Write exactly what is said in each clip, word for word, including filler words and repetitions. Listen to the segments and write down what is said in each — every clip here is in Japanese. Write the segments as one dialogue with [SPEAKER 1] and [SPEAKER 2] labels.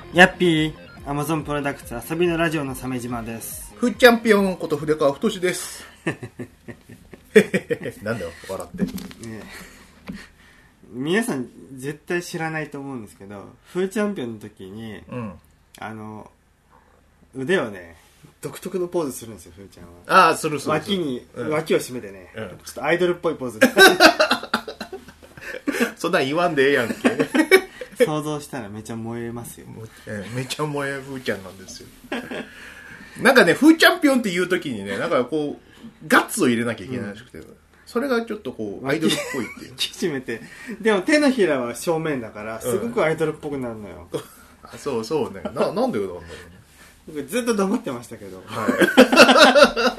[SPEAKER 1] ヤッピー、アマゾンプロダクツ遊びのラジオの鮫島です。
[SPEAKER 2] フーチャンピオンこと筆川太ですなんだよ笑って、ね、
[SPEAKER 1] 皆さん絶対知らないと思うんですけど、フーチャンピオンの時に、うん、あの腕をね独特のポーズするんですよ、フーちゃんは。
[SPEAKER 2] ああ、するする。
[SPEAKER 1] 脇に、うん、脇を締めてね、うん、ちょっとアイドルっぽいポーズ
[SPEAKER 2] そんなん言わんでええやんけ
[SPEAKER 1] 想像したらめちゃ燃えますよ、
[SPEAKER 2] ええ、めちゃ燃えフーちゃんなんですよなんかね、フーチャンピオンって言う時にね、なんかこうガッツを入れなきゃいけないらしくて、うん、それがちょっとこうアイドルっぽいっていう
[SPEAKER 1] き締めて、でも手のひらは正面だからすごくアイドルっぽくなるのよ、うん、
[SPEAKER 2] あ、そうそうね。な, なんでなんだろうね。
[SPEAKER 1] 僕ずっと黙ってましたけど、はい、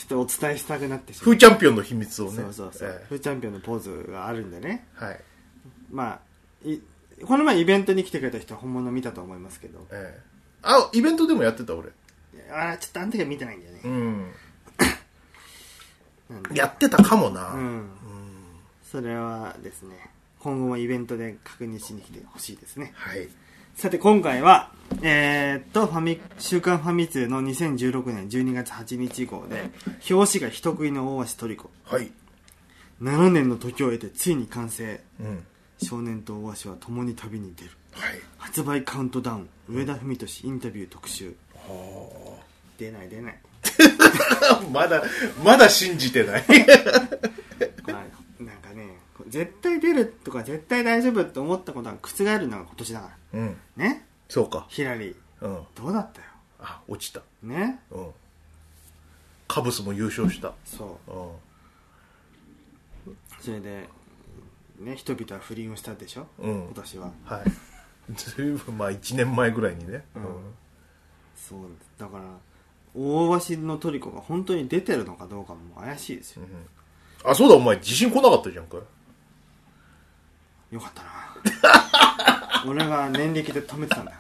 [SPEAKER 1] ちょっとお伝えしたくなってしまう。
[SPEAKER 2] フーチャンピオンの秘密をね。
[SPEAKER 1] そうそうそう、えー、フーチャンピオンのポーズがあるんでね、
[SPEAKER 2] はい、
[SPEAKER 1] まあいこの前イベントに来てくれた人は本物見たと思いますけど、
[SPEAKER 2] えー、あ、イベントでもやってた俺。
[SPEAKER 1] あ、ちょっとあの時は見てないんだよね、
[SPEAKER 2] うん、やってたかもな、うんうん、
[SPEAKER 1] それはですね、今後もイベントで確認しに来てほしいですね。
[SPEAKER 2] はい。
[SPEAKER 1] さて今回はえー、っとファミ週刊ファミ通のにせんじゅうろくねんじゅうにがつはちにち号で、表紙が人食いの大鷲トリコ、
[SPEAKER 2] はい、
[SPEAKER 1] ななねんの時を経てついに完成、
[SPEAKER 2] うん、
[SPEAKER 1] 少年と大鷲は共に旅に出る、
[SPEAKER 2] はい、
[SPEAKER 1] 発売カウントダウン、上田文俊インタビュー特集、
[SPEAKER 2] はあ、
[SPEAKER 1] 出ない出ない
[SPEAKER 2] まだまだ信じてない
[SPEAKER 1] まあ、なんかね、絶対出るとか絶対大丈夫って思ったことが覆るのが今年だから、うん、ね。
[SPEAKER 2] そうか。
[SPEAKER 1] ヒラリー、うん、どうだったよ。
[SPEAKER 2] あ、落ちた
[SPEAKER 1] ね、
[SPEAKER 2] うん、カブスも優勝した。
[SPEAKER 1] そう、うん、それでね、人々は不倫をしたでしょ、うん、今年は。
[SPEAKER 2] はい。ずいぶんまあいちねんまえぐらいにね、うんうん、
[SPEAKER 1] そうだから大鷲のトリコが本当に出てるのかどうかも怪しいですよ、
[SPEAKER 2] うん、あ、そうだ、お前自信来なかったじゃんか。
[SPEAKER 1] よかったな俺が念力で止めてたんだよ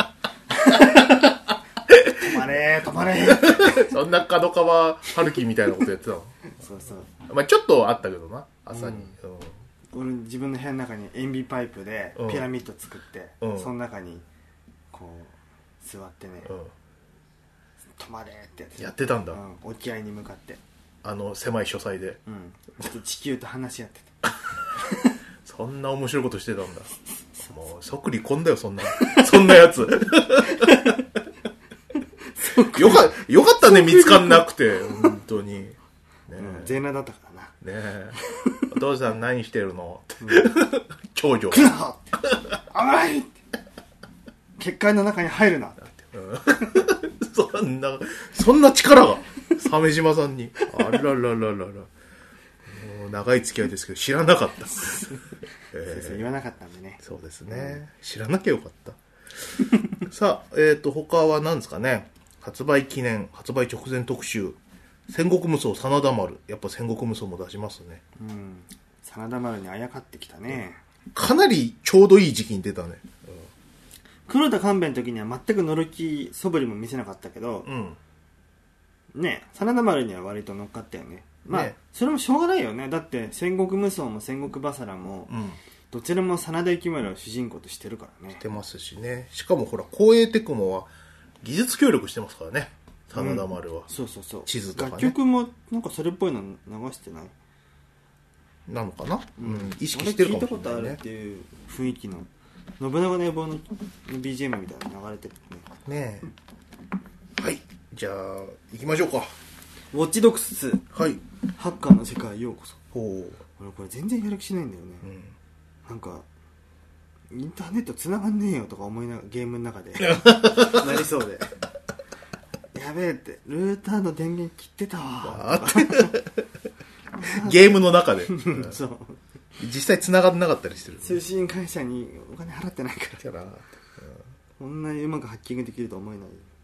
[SPEAKER 1] 止まれ止まれ
[SPEAKER 2] そんな角川春樹みたいなことやってたの
[SPEAKER 1] そうそう、
[SPEAKER 2] まあちょっとあったけどな、朝に、
[SPEAKER 1] うんうん、俺自分の部屋の中に塩ビパイプでピラミッド作って、うん、その中にこう座ってね、うん、止まれってやって
[SPEAKER 2] やってたんだ、うん、
[SPEAKER 1] 沖合に向かって、あ
[SPEAKER 2] の狭い書斎で、
[SPEAKER 1] うん、ちょっと地球と話し合ってた
[SPEAKER 2] そんな面白いことしてたんだもう即離婚だよ、そんなそんなやつよかよかったね、見つかんなくて本当にね、
[SPEAKER 1] うん、全裸だったからな。ね
[SPEAKER 2] えお父さん何してるのって、うん、長女
[SPEAKER 1] 来な甘い結界の中に入るなって、
[SPEAKER 2] うん、そんなそんな力が鮫島さんにあらららららら、もう長い付き合いですけど知らなかった
[SPEAKER 1] えー、言わなかったんでね。
[SPEAKER 2] そうですね、うん、知らなきゃよかったさあ、えっ、ー、と他は何ですかね。発売記念、発売直前特集、戦国無双真田丸。やっぱ戦国無双も出しますね。
[SPEAKER 1] うん、真田丸にあやかってきたね。
[SPEAKER 2] かなりちょうどいい時期に出たね、うん、
[SPEAKER 1] 黒田官兵衛の時には全く乗る気素振りも見せなかったけど、うん、ね、真田丸には割と乗っかったよね。まあ、ね、それもしょうがないよね。だって戦国無双も戦国バサラも、うん、どちらも真田幸村を主人公としてるからね。
[SPEAKER 2] してますしね。しかもほら光栄テクモは技術協力してますからね、真田丸は、うん、
[SPEAKER 1] そうそうそう、
[SPEAKER 2] 地図とかね。
[SPEAKER 1] 楽曲もなんかそれっぽいの流してない
[SPEAKER 2] なのかな、うん、うん、意識してるかもしれないね。聞いたことある
[SPEAKER 1] っていう雰囲気の信長の野望の ビージーエム みたいなの流れてるね。
[SPEAKER 2] ねえ、はい、じゃあ行きましょうか。
[SPEAKER 1] ウォッチドックスツー、
[SPEAKER 2] はい、
[SPEAKER 1] ハッカーの世界へようこそ。
[SPEAKER 2] ほう、
[SPEAKER 1] 俺これ全然やる気しないんだよね、うん、なんかインターネット繋がんねえよとか思いながらゲームの中でなりそうでやべえって、ルーターの電源切ってたわ
[SPEAKER 2] ゲームの中で
[SPEAKER 1] そう
[SPEAKER 2] 実際繋がってなかったりしてる、ね、
[SPEAKER 1] 通信会社にお金払ってないから、うん、こんなにうまくハッキングできると思えない、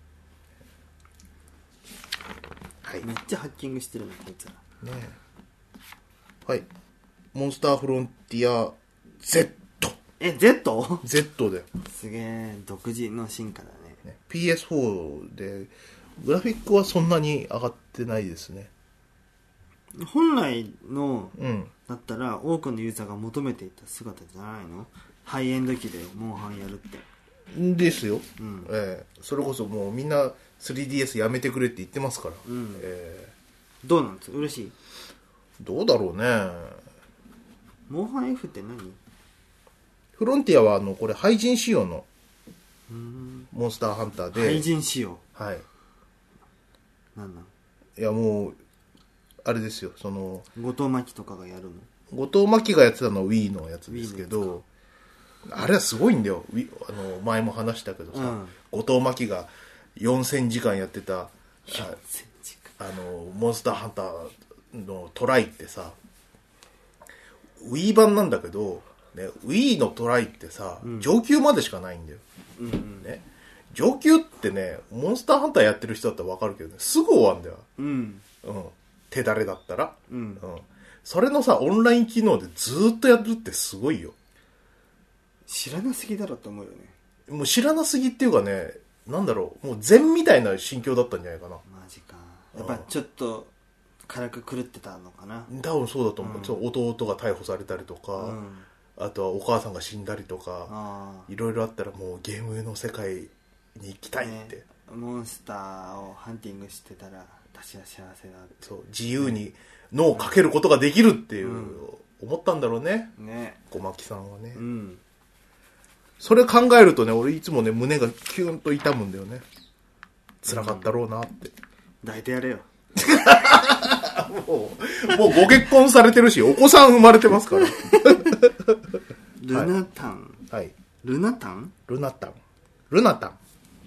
[SPEAKER 1] はい、めっちゃハッキングしてるねこいつら
[SPEAKER 2] ね。はい、モンスターフロンティア Z。
[SPEAKER 1] え Z？
[SPEAKER 2] Z で、
[SPEAKER 1] すげえ独自の進化だ ね,
[SPEAKER 2] ね ピーエスフォー でグラフィックはそんなに上がってないですね。
[SPEAKER 1] 本来の、うん、だったら多くのユーザーが求めていた姿じゃないの。ハイエンド機でモンハンやるって。
[SPEAKER 2] ですよ、
[SPEAKER 1] うん、
[SPEAKER 2] えー、それこそもうみんな スリーディーエス やめてくれって言ってますから、
[SPEAKER 1] うん、
[SPEAKER 2] え
[SPEAKER 1] ー、どうなんですか？嬉しい？
[SPEAKER 2] どうだろうね。
[SPEAKER 1] モンハン F って何？
[SPEAKER 2] フロンティアはあのこれ廃人仕様のモンスターハンターで。
[SPEAKER 1] 廃人仕様。
[SPEAKER 2] はい。
[SPEAKER 1] なんなん？
[SPEAKER 2] いやもうあれですよ、その
[SPEAKER 1] 後藤真希とかがやるの？
[SPEAKER 2] 後藤真希がやってたのは Wii のやつですけど、あれはすごいんだよ。あの前も話したけどさ、うん、後藤真希がよんせんじかんやってたあのモンスターハンターのトライってさ Wii 版なんだけど、ね、Wii のトライってさ、うん、上級までしかないんだよ、うんうんね、上級ってねモンスターハンターやってる人だったら分かるけどね、すぐ終わるんだよ、うんうん、手だれだったら、うんうん、それのさオンライン機能でずっとやるってすごいよ。
[SPEAKER 1] 知らなすぎだろって思うよね。
[SPEAKER 2] もう知らなすぎっていうかね、なんだろう、もう禅みたいな心境だったんじゃないかな。
[SPEAKER 1] マジか。やっぱちょっと軽く狂ってたのかな。
[SPEAKER 2] 多分そうだと思う、うん、弟が逮捕されたりとか、うん、あとはお母さんが死んだりとか、いろいろあったらもうゲームの世界に行きたいって、ね、
[SPEAKER 1] モンスターをハンティングしてたら私は幸せだって。
[SPEAKER 2] そう、自由に脳をかけることができるっていう、うん、思ったんだろうね、
[SPEAKER 1] ね、
[SPEAKER 2] 小牧さんはね、
[SPEAKER 1] うん、
[SPEAKER 2] それ考えるとね、俺いつもね胸がキュンと痛むんだよね。辛かったろうなって、
[SPEAKER 1] うん、抱いてやれよ
[SPEAKER 2] もう、もうご結婚されてるしお子さん生まれてますから
[SPEAKER 1] ルナタン、
[SPEAKER 2] はい、
[SPEAKER 1] ルナタン
[SPEAKER 2] ルナタンルナタン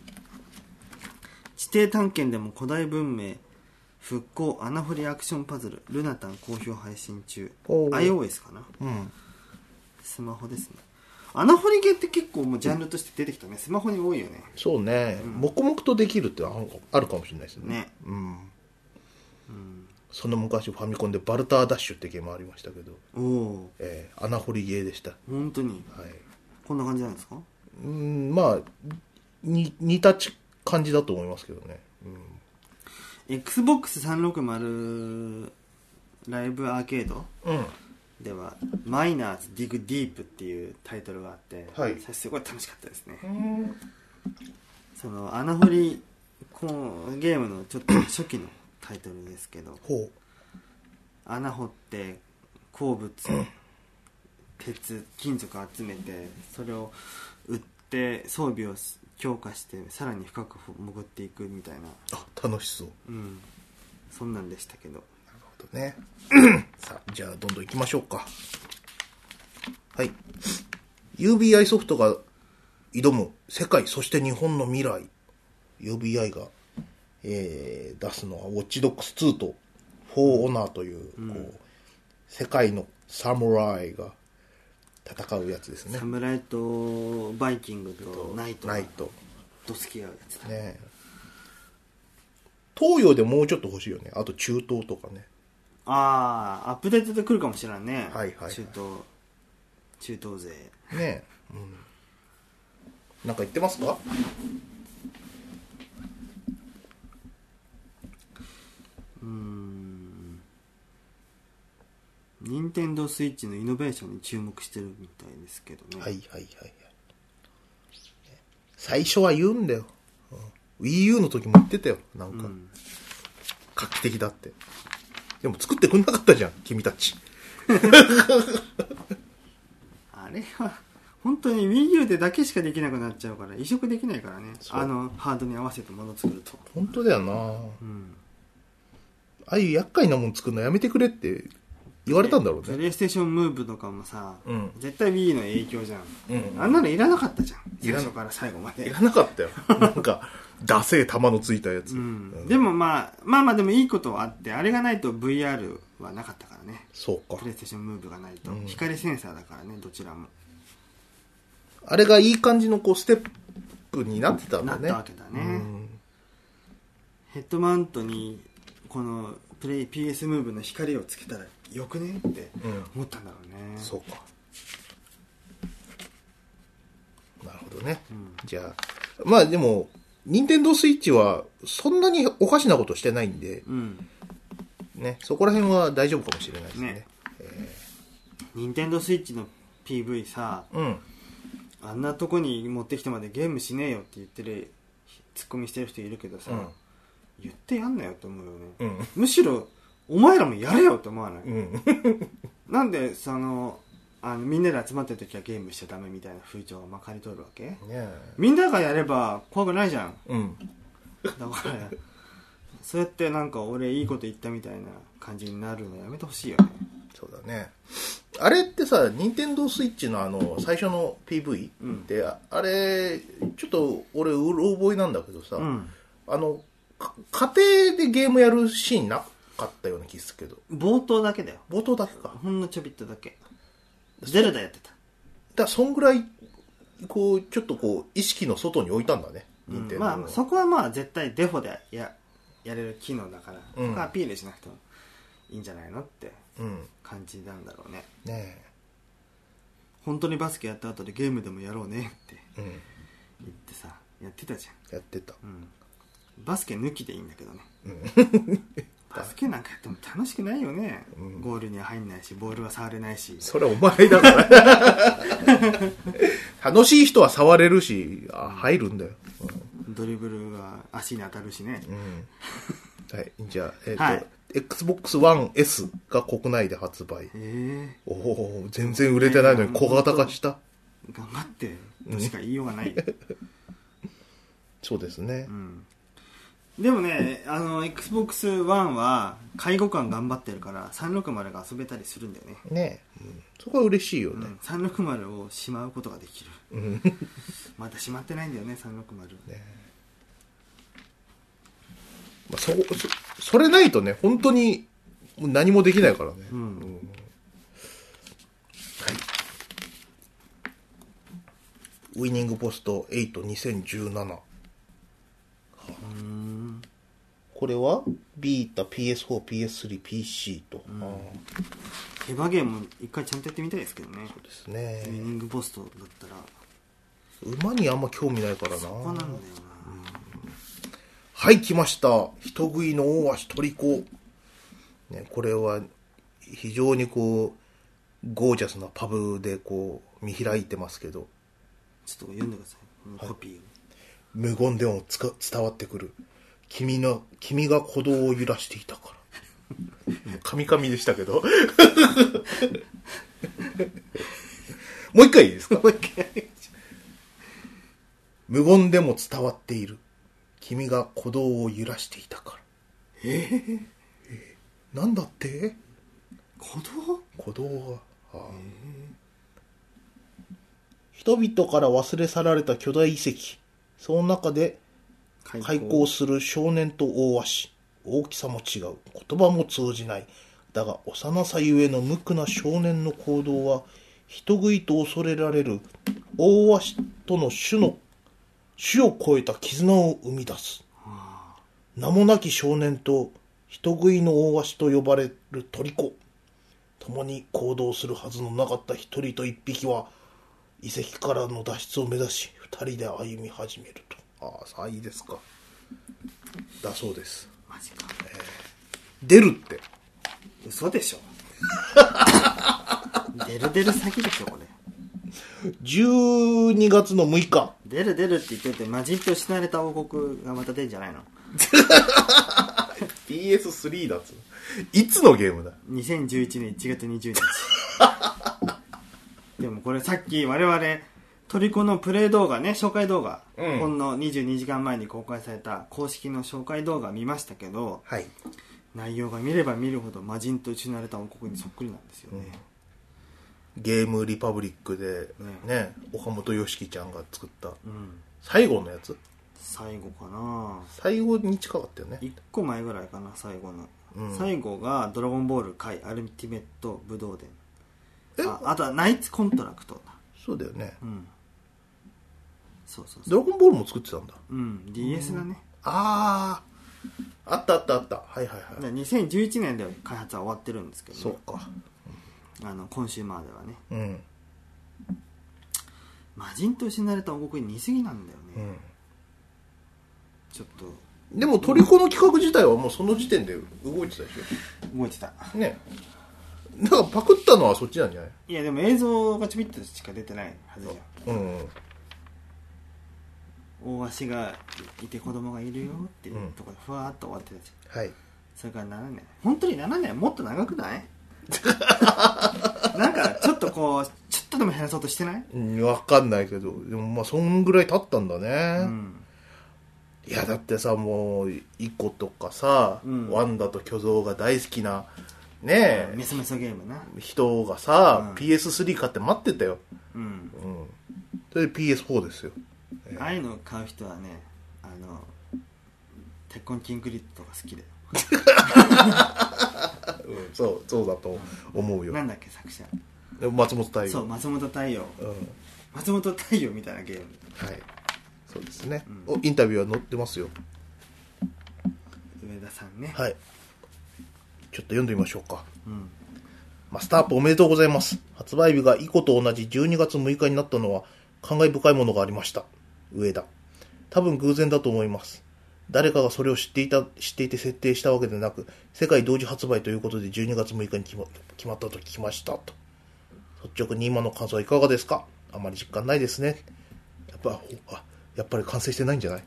[SPEAKER 1] 地底探検でも古代文明復興穴掘りアクションパズルルナタン好評配信中。 iOS かな、うん、スマホですね。穴掘りゲーって結構もうジャンルとして出てきたね、うん、スマホに多いよね。
[SPEAKER 2] そうね、うん、黙々とできるってあるかもしれないですね。
[SPEAKER 1] ね、
[SPEAKER 2] うんうん、その昔ファミコンでバルターダッシュってゲームありましたけど、
[SPEAKER 1] お、
[SPEAKER 2] えー、穴掘りゲーでした。
[SPEAKER 1] 本当に、
[SPEAKER 2] はい、
[SPEAKER 1] こんな感じなんですか？
[SPEAKER 2] うん、まあに似た感じだと思いますけどね、
[SPEAKER 1] うん、エックスボックスさんびゃくろくじゅう ライブアーケード、うんではマイナーズディグディープっていうタイトルがあって、はい、それすごい楽しかったですね。その穴掘りこのゲームのちょっと初期のタイトルですけど
[SPEAKER 2] ほう
[SPEAKER 1] 穴掘って鉱物、うん、鉄金属集めてそれを売って装備を強化してさらに深く潜っていくみたいな。
[SPEAKER 2] あ、楽しそう、
[SPEAKER 1] うん、そんなんでしたけど。
[SPEAKER 2] ね、さあじゃあどんどん行きましょうか。はい、 ユービーアイ ソフトが挑む世界そして日本の未来。 ユービーアイ が、えー、出すのはウォッチドックスツーとフォーオナーという、うん、こう世界のサムライが戦うやつですね。
[SPEAKER 1] サムライとバイキングとナイト
[SPEAKER 2] ナイト
[SPEAKER 1] と付き合うやつだ
[SPEAKER 2] ね。東洋でもうちょっと欲しいよね。あと中東とかね。
[SPEAKER 1] ああ、アップデートで来るかもしれないね。
[SPEAKER 2] はいはい、はい、
[SPEAKER 1] 中東中東勢
[SPEAKER 2] ねえ、うん、なんか言ってますか？
[SPEAKER 1] うーん、任天堂スイッチのイノベーションに注目してるみたいですけどね。
[SPEAKER 2] はいはいはいはい。最初は言うんだよ、うん、Wii U の時も言ってたよ、なんか、うん、画期的だって。でも作ってくんなかったじゃん君たち
[SPEAKER 1] あれは本当に Wii U でだけしかできなくなっちゃうから移植できないからね。あのハードに合わせてもの作ると。
[SPEAKER 2] 本当だよな、うん、ああいう厄介なもの作るのやめてくれって言われたんだろうね。
[SPEAKER 1] プレイステーションムーブとかもさ、うん、絶対 Wii の影響じゃん、うんうん、あんなのいらなかったじゃん最初から最後まで。
[SPEAKER 2] いらなかったよなんかダセー玉のついたやつ、うん
[SPEAKER 1] うん、でもまあまあまあでもいいことはあって、あれがないと ブイアール はなかったからね。
[SPEAKER 2] そうか、
[SPEAKER 1] プレイステーションムーブがないと、うん、光センサーだからねどちらも。
[SPEAKER 2] あれがいい感じのこうステップになってたんだね。
[SPEAKER 1] なったわけだね、うん、ヘッドマウントにこのプレイ ピーエス ムーブの光をつけたらよくねって思ったんだろうね、
[SPEAKER 2] うん、そうか、なるほどね、うん、じゃあまあでも任天堂スイッチはそんなにおかしなことしてないんで、うんね、そこら辺は大丈夫かもしれないですね。ね、
[SPEAKER 1] えー、任天堂スイッチの ピーブイ さ、うん、 あんなとこに持ってきてまでゲームしねえよって言ってるツッコミしてる人いるけどさ、うん、言ってやんなよって思うよね、うん、むしろお前らもやれよって思わない、うん、なんでそのあのみんなで集まってる時はゲームしちゃダメみたいな風潮がまかり通るわけ、yeah. みんながやれば怖くないじゃん、うん、だからそうやってなんか俺いいこと言ったみたいな感じになるのやめてほしいよね。
[SPEAKER 2] そうだね。あれってさ、ニンテンドースイッチのあの最初の ピーブイ って、うん、あれちょっと俺うろ覚えなんだけどさ、うん、あの家庭でゲームやるシーンなかったような気するけど。
[SPEAKER 1] 冒頭だけだよ。
[SPEAKER 2] 冒頭だけか。
[SPEAKER 1] ほんのちょびっとだけ。ゼルダやってた。だ
[SPEAKER 2] からそんぐらいこうちょっとこう意識の外に置いたんだね。
[SPEAKER 1] うん、まあそこはまあ絶対デフォでややれる機能だから、うん、そこはアピールしなくてもいいんじゃないのって感じなんだろうね。うん、ねえ。本当にバスケやった後でゲームでもやろうねって言ってさ、やってたじゃん。
[SPEAKER 2] やってた。うん、
[SPEAKER 1] バスケ抜きでいいんだけどね。うん、バスケなんかやっても楽しくないよね、うん、ゴールには入んないしボールは触れないし。
[SPEAKER 2] それお前だから楽しい人は触れるし、あ、入るんだよ、
[SPEAKER 1] うん、ドリブルが足に当たるしね、
[SPEAKER 2] うん、はい。じゃあ、えーとはい、エックスボックスワンエス が国内で発売。えー、おお、全然売れてないのに小型化した。
[SPEAKER 1] 頑張ってとしか言いようがない、うん、
[SPEAKER 2] そうですね、うん。
[SPEAKER 1] でもね、あの エックスボックスワン は介護官頑張ってるからさんろくまるが遊べたりするんだよね。
[SPEAKER 2] ねえ、うん、そこは嬉しいよね、うん、
[SPEAKER 1] さんろくまるをしまうことができる、うん、まだしまってないんだよねさんろくまる、ね。
[SPEAKER 2] まあ、そ, そ, それないとね本当に何もできないからね、うんうん、はい。ウイニングポストエイトにせんじゅうなな、うん、これはビータ、ピーエスフォー、ピーエススリー、ピーシー と、うん、
[SPEAKER 1] エヴァゲーム一回ちゃんとやってみたいですけどね。
[SPEAKER 2] そうですね。
[SPEAKER 1] ウイニングポストだったら
[SPEAKER 2] 馬にあんま興味ないからな。そ
[SPEAKER 1] こなんだよな、うん。
[SPEAKER 2] はい、来ました。人食いの大足トリコ、ね、これは非常にこうゴージャスなパブでこう見開いてますけど、
[SPEAKER 1] ちょっと読んでください、コピーを。
[SPEAKER 2] 無言でもつか伝わってくる。君の君が鼓動を揺らしていたからカミカミでしたけどもう一回いいですか。もう一回無言でも伝わっている。君が鼓動を揺らしていたから。えー、えー、なんだって。
[SPEAKER 1] 鼓動
[SPEAKER 2] 鼓動が、ああ、人々から忘れ去られた巨大遺跡、その中で開口する少年と大足。大きさも違う、言葉も通じない。だが幼さゆえの無垢な少年の行動は人食いと恐れられる大足との種の種を超えた絆を生み出す。名もなき少年と人食いの大足と呼ばれるトリコ、共に行動するはずのなかった一人と一匹は遺跡からの脱出を目指し二人で歩み始めると。ああ、さあ、いいですか。だそうです。
[SPEAKER 1] マジか、
[SPEAKER 2] えー、出るって
[SPEAKER 1] 嘘でしょ出る出る先でしょこれ。
[SPEAKER 2] じゅうにがつのむいか
[SPEAKER 1] 出る出るって言ってて、魔人と失われた王国がまた出るんじゃないの
[SPEAKER 2] ピーエススリー だっつう。いつのゲームだ。
[SPEAKER 1] にせんじゅういちねんいちがつにじゅうににちでもこれさっき我々トリコのプレイ動画ね、紹介動画、うん、ほんのにじゅうにじかんまえに公開された公式の紹介動画見ましたけど、はい、内容が見れば見るほど魔人と失われた王国にそっくりなんですよね、
[SPEAKER 2] うん、ゲームリパブリックでね、ね、岡本よしきちゃんが作った、うん、最後のやつ、
[SPEAKER 1] 最後かな、
[SPEAKER 2] 最後に近かったよね。
[SPEAKER 1] いっこまえぐらいかな、最後の、うん、最後がドラゴンボール界アルティメット武道伝、あ, あとはナイツコントラクトだ。
[SPEAKER 2] そうだよね、うん、
[SPEAKER 1] そうそうそう、
[SPEAKER 2] ドラゴンボールも作ってたんだ。
[SPEAKER 1] うん、 ディーエス だね。
[SPEAKER 2] ああ、あったあったあった、はいはいはい。
[SPEAKER 1] にせんじゅういちねんで開発は終わってるんですけど、ね、
[SPEAKER 2] そうか、
[SPEAKER 1] うん、あのコンシューマーではね、うん、魔人と失われた王国に似すぎなんだよね、うん、ちょっと。
[SPEAKER 2] でもトリコの企画自体はもうその時点で動いてたでしょ。
[SPEAKER 1] 動いてた
[SPEAKER 2] ね。 なんかパクったのはそっちなんじゃない？
[SPEAKER 1] いやでも映像がちょびっとしか出てないはずじゃん。うん、大足がいて子供がいるよっていうところでふわーっと終わってたじゃん、はい、それからななねん、本当にななねんもっと長くないなんかちょっとこうちょっとでも減らそうとしてない？
[SPEAKER 2] うん、分かんないけど、でもまあそんぐらい経ったんだね、うん、いやだってさ、もうイコとかさ、うん、ワンダと巨像が大好きなねえ、
[SPEAKER 1] メソメソゲームな
[SPEAKER 2] 人がさ、うん、ピーエススリー 買って待ってたよ、うんうん、それで ピーエスフォー ですよ。
[SPEAKER 1] ああいうの買う人はね、あの鉄痕キングリッドが好きだよ、
[SPEAKER 2] うん、そうそうだと思うよ、
[SPEAKER 1] うん、なんだっけ作者、
[SPEAKER 2] 松本太陽。
[SPEAKER 1] そう、松本太陽、うん、松本太陽みたいなゲーム、
[SPEAKER 2] はい、そうですね、うん、おインタビューは載ってますよ、
[SPEAKER 1] 上田さんね、
[SPEAKER 2] はい、ちょっと読んでみましょうか、うん、マスターアップおめでとうございます。発売日がイコと同じじゅうにがつむいかになったのは感慨深いものがありました。上田。多分偶然だと思います。誰かがそれを知っていた、知っていて設定したわけでなく、世界同時発売ということでじゅうにがつむいかに決ま、決まったと聞きましたと。率直に今の感想はいかがですか？あまり実感ないですね。やっぱ、あ、やっぱり完成してないんじゃない？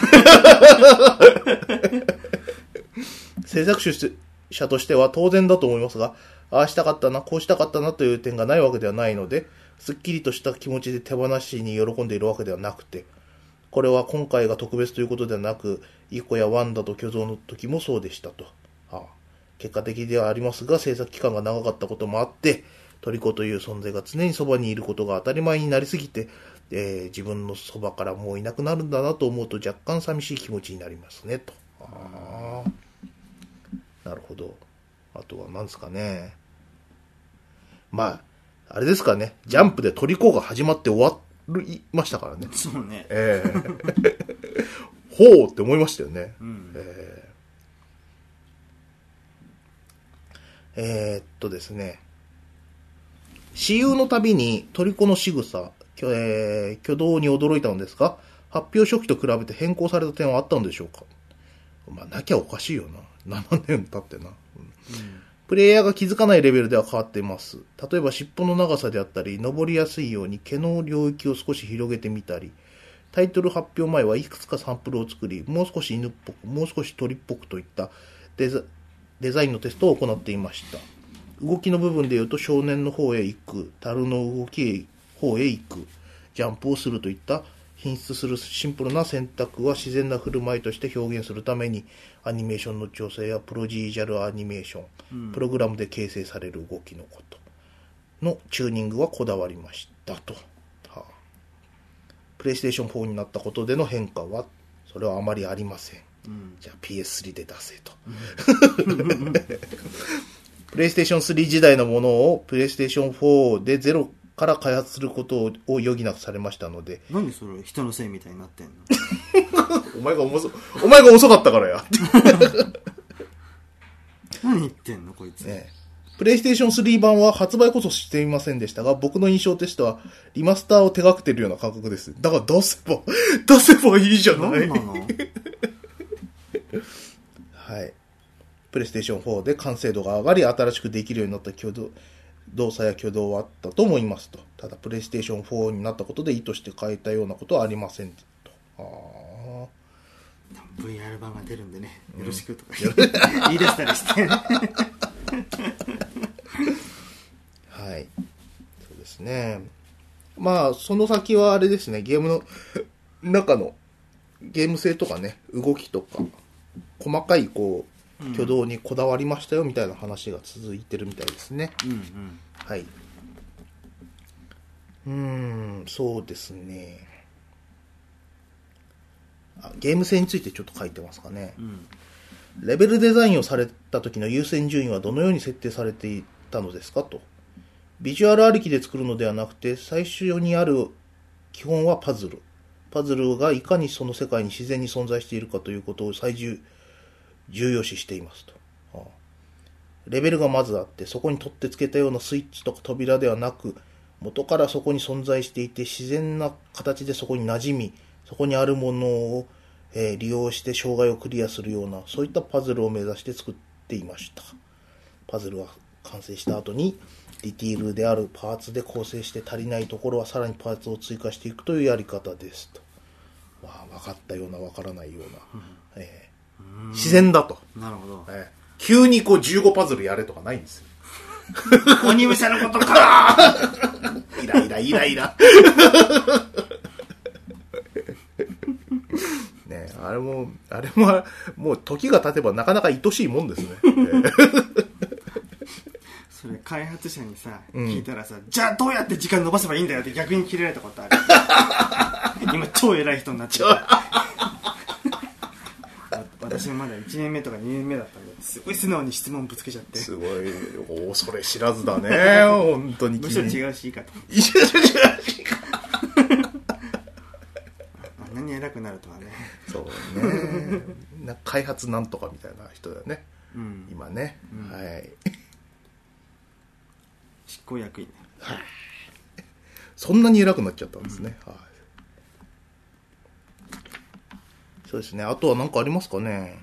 [SPEAKER 2] 制作者としては当然だと思いますが、ああしたかったな、こうしたかったなという点がないわけではないので、すっきりとした気持ちで手放しに喜んでいるわけではなくて、これは今回が特別ということではなく、イコやワンダと巨像の時もそうでしたと。はあ、結果的ではありますが、制作期間が長かったこともあって、トリコという存在が常にそばにいることが当たり前になりすぎて、えー、自分のそばからもういなくなるんだなと思うと若干寂しい気持ちになりますねと。ああ、なるほど。あとは何ですかね。まあ、あれですかね。ジャンプでトリコが始まって終わりましたからね。
[SPEAKER 1] そうね。
[SPEAKER 2] えー、ほうって思いましたよね。うん、えー、えー、っとですね。私有のたびにトリコの仕草、えー、挙動に驚いたのですが、発表初期と比べて変更された点はあったのでしょうか。まあ、なきゃおかしいよな。ななねん経ってな。うんうん、プレイヤーが気づかないレベルでは変わっています。例えば尻尾の長さであったり、登りやすいように毛の領域を少し広げてみたり、タイトル発表前はいくつかサンプルを作り、もう少し犬っぽく、もう少し鳥っぽくといったデザ、デザインのテストを行っていました。動きの部分で言うと少年の方へ行く、樽の動きへ方へ行く、ジャンプをするといった品質するシンプルな選択は自然な振る舞いとして表現するためにアニメーションの調整やプロジージャルアニメーション、うん、プログラムで形成される動きのことのチューニングはこだわりましたと、はあ、プレイステーションフォーになったことでの変化はそれはあまりありません、うん、じゃあ ピーエススリー で出せと、うんプレイステーションスリー時代のものをプレイステーションフォーでゼロから開発することを余儀なくされましたので。
[SPEAKER 1] なんでそれ人のせいみたいになってんの
[SPEAKER 2] お前が遅お前が遅かったからや
[SPEAKER 1] 何言ってんのこいつ、
[SPEAKER 2] ね、プレイステーションスリー版は発売こそしていませんでしたが、僕の印象としてはリマスターを手掛けているような感覚です。だから出せば出せばいいじゃない。何なのはい、プレイステーションフォーで完成度が上がり新しくできるようになった挙動動作や挙動はあったと思いますと。ただプレイステーションフォーになったことで意図して変えたようなことはありませんと。あ
[SPEAKER 1] ブイアール 版が出るんでね、よろしくとか、うん、言い出したりしてはい
[SPEAKER 2] そうですね。まあその先はあれですね、ゲームの中のゲーム性とかね、動きとか細かいこう挙動にこだわりましたよみたいな話が続いてるみたいですね。うんうん、はい。うーん、そうですね。あ、ゲーム性についてちょっと書いてますかね。うん、レベルデザインをされた時の優先順位はどのように設定されていたのですかと。ビジュアルありきで作るのではなくて、最初にある基本はパズル。パズルがいかにその世界に自然に存在しているかということを最重重要視していますと、はあ。レベルがまずあって、そこに取ってつけたようなスイッチとか扉ではなく、元からそこに存在していて、自然な形でそこに馴染み、そこにあるものを、えー、利用して障害をクリアするような、そういったパズルを目指して作っていました。パズルは完成した後にディティールであるパーツで構成して足りないところはさらにパーツを追加していくというやり方ですと。まあ、分かったような分からないような、うんえー、自然だと。
[SPEAKER 1] なるほど、
[SPEAKER 2] えー、急にこうじゅうごパズルやれとかないんですよ。
[SPEAKER 1] 鬼武者のことか
[SPEAKER 2] イライライライラね、あれもあれももう時が経てばなかなか愛しいもんですね。
[SPEAKER 1] それ開発者にさ、
[SPEAKER 2] うん、
[SPEAKER 1] 聞いたらさ、じゃあどうやって時間伸ばせばいいんだよって逆に切れられたことある。今超偉い人になっちゃう。私もまだいちねんめとかにねんめだったんですごい素直に質問ぶつけちゃって、すご
[SPEAKER 2] い恐れ知らずだね本当に。
[SPEAKER 1] むしろ違うしいいかと。
[SPEAKER 2] 違うしいか
[SPEAKER 1] あんなに偉くなるとはね。
[SPEAKER 2] そうねな開発なんとかみたいな人だよね、うん、今ね、うん、はい
[SPEAKER 1] 執行役員ね、
[SPEAKER 2] はい、そんなに偉くなっちゃったんですね、うん、はい。そうですね。あとは何かありますかね。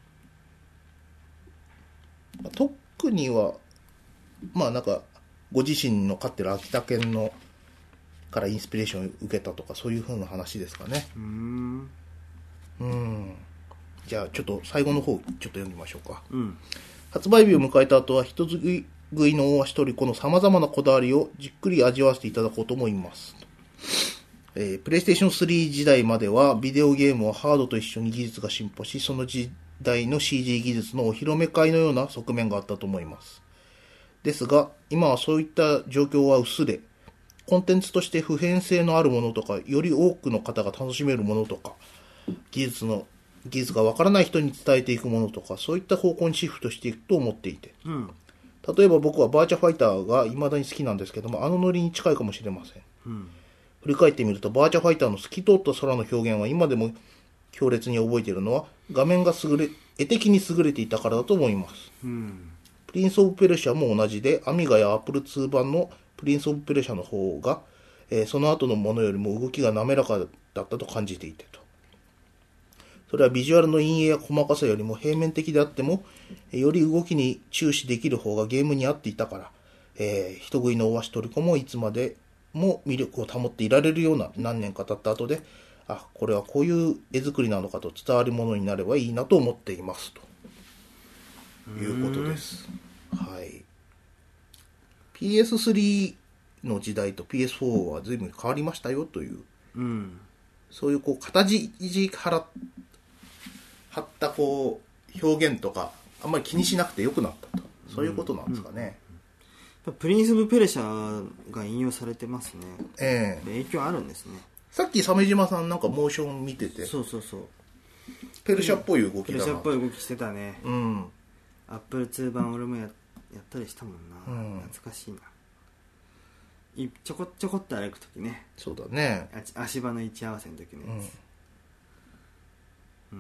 [SPEAKER 2] 特にはまあなんかご自身の飼ってる秋田犬のからインスピレーションを受けたとかそういう風な話ですかね。うーんうんじゃあちょっと最後の方ちょっと読んでみましょうか、うん、発売日を迎えた後は人食いの大足トリコのさまざまなこだわりをじっくり味わわせていただこうと思います。えー、プレイステーションスリー時代まではビデオゲームはハードと一緒に技術が進歩し、その時代の シージー 技術のお披露目会のような側面があったと思います。ですが今はそういった状況は薄れ、コンテンツとして普遍性のあるものとか、より多くの方が楽しめるものとか、技術の技術がわからない人に伝えていくものとか、そういった方向にシフトしていくと思っていて、うん、例えば僕はバーチャファイターが未だに好きなんですけども、あのノリに近いかもしれません。うん振り返ってみるとバーチャファイターの透き通った空の表現は今でも強烈に覚えているのは画面が優れ絵的に優れていたからだと思います、うん、プリンスオブペルシャも同じでアミガやアップルツー版のプリンスオブペルシャの方が、えー、その後のものよりも動きが滑らかだったと感じていてと。それはビジュアルの陰影や細かさよりも平面的であってもより動きに注視できる方がゲームに合っていたから、えー、人食いの大足トリコもいつまでも魅力を保っていられるような何年か経った後で、あ、これはこういう絵作りなのかと伝わるものになればいいなと思っていますということです。はい。ピーエススリー の時代と ピーエスフォー は随分変わりましたよという、うん、そういうこう形地張ったこう表現とかあんまり気にしなくてよくなったと、そういうことなんですかね。うんうん
[SPEAKER 1] プリンス・オブ・ペルシャが引用されてますね、ええ、影響あるんですね。
[SPEAKER 2] さっき鮫島さんなんかモーション見てて、
[SPEAKER 1] そうそうそう
[SPEAKER 2] ペルシャっぽい動きだな、
[SPEAKER 1] ペルシャっぽい動きしてたね、うん、アップルツー版俺も や, やったりしたもんな、うん、懐かしいな。ちょこちょこって歩くときね、
[SPEAKER 2] そうだね、
[SPEAKER 1] 足場の位置合わせの時のやつ、うんうん、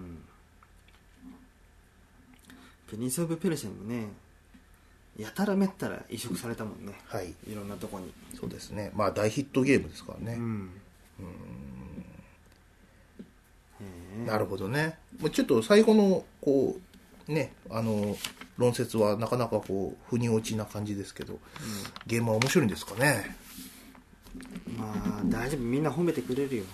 [SPEAKER 1] プリンス・オブ・ペルシャもねやたらめったら移植されたもんね、はい、いろんなとこに。
[SPEAKER 2] そうですね、まあ大ヒットゲームですからね、うん、うんなるほどね。ちょっと最後のこうねあの論説はなかなかこう腑に落ちな感じですけど、うん、ゲームは面白いんですかね。
[SPEAKER 1] まあ大丈夫、みんな褒めてくれるよ、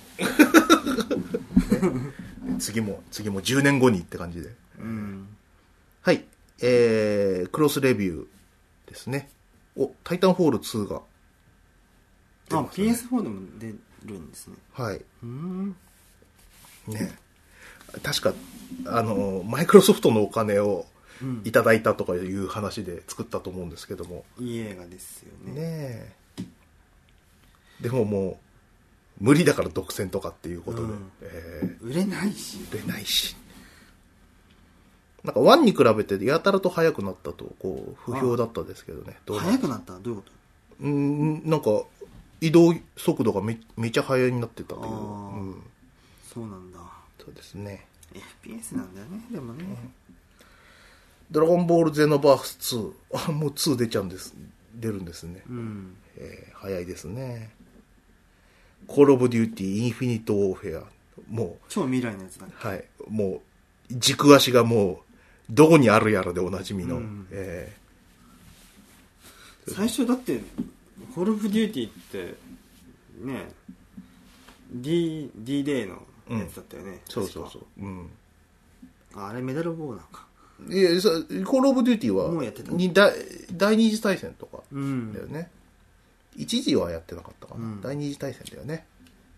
[SPEAKER 2] ね、次も次もじゅうねんごにって感じで、うん、はい、えー、クロスレビューですね。お、タイタンフォールツーが
[SPEAKER 1] 出ますね。あ、ピーエスフォー でも出るんですね。
[SPEAKER 2] はい。うん。ね。確かあのマイクロソフトのお金をいただいたとかいう話で作ったと思うんですけども。
[SPEAKER 1] いい映画ですよね。
[SPEAKER 2] ねえ。でももう無理だから独占とかっていうことで、うん
[SPEAKER 1] えー、売れないし。
[SPEAKER 2] 売れないし。なんかワンに比べてやたらと速くなったとこう不評だったですけどね。
[SPEAKER 1] どう速くなった？どういうこと？
[SPEAKER 2] うん、なんか移動速度が め, めちゃ速になってたという、うん、
[SPEAKER 1] そうなんだ。
[SPEAKER 2] そうですね。
[SPEAKER 1] エフピーエス なんだよね。でもね、うん、
[SPEAKER 2] ドラゴンボールゼノバースツー、あ、もうツー出ちゃうんです、出るんですね、うんえー、早いですね。コールオブデューティーインフィニットウォーフェア、もう
[SPEAKER 1] 超未来のやつだね。
[SPEAKER 2] はい、もう軸足がもうどこにあるやらでおなじみの、うんえ
[SPEAKER 1] 最初だってコールオブデューティーってね D, D デーのやつだったよね、うん、
[SPEAKER 2] そうそうそう、うん、
[SPEAKER 1] あ, あれメダルボーナーか。
[SPEAKER 2] いやコールオブデューティーは
[SPEAKER 1] もうやってた
[SPEAKER 2] に第第二次大戦とかだよね、うん、一次はやってなかったかな、うん、第二次大戦だよね。ね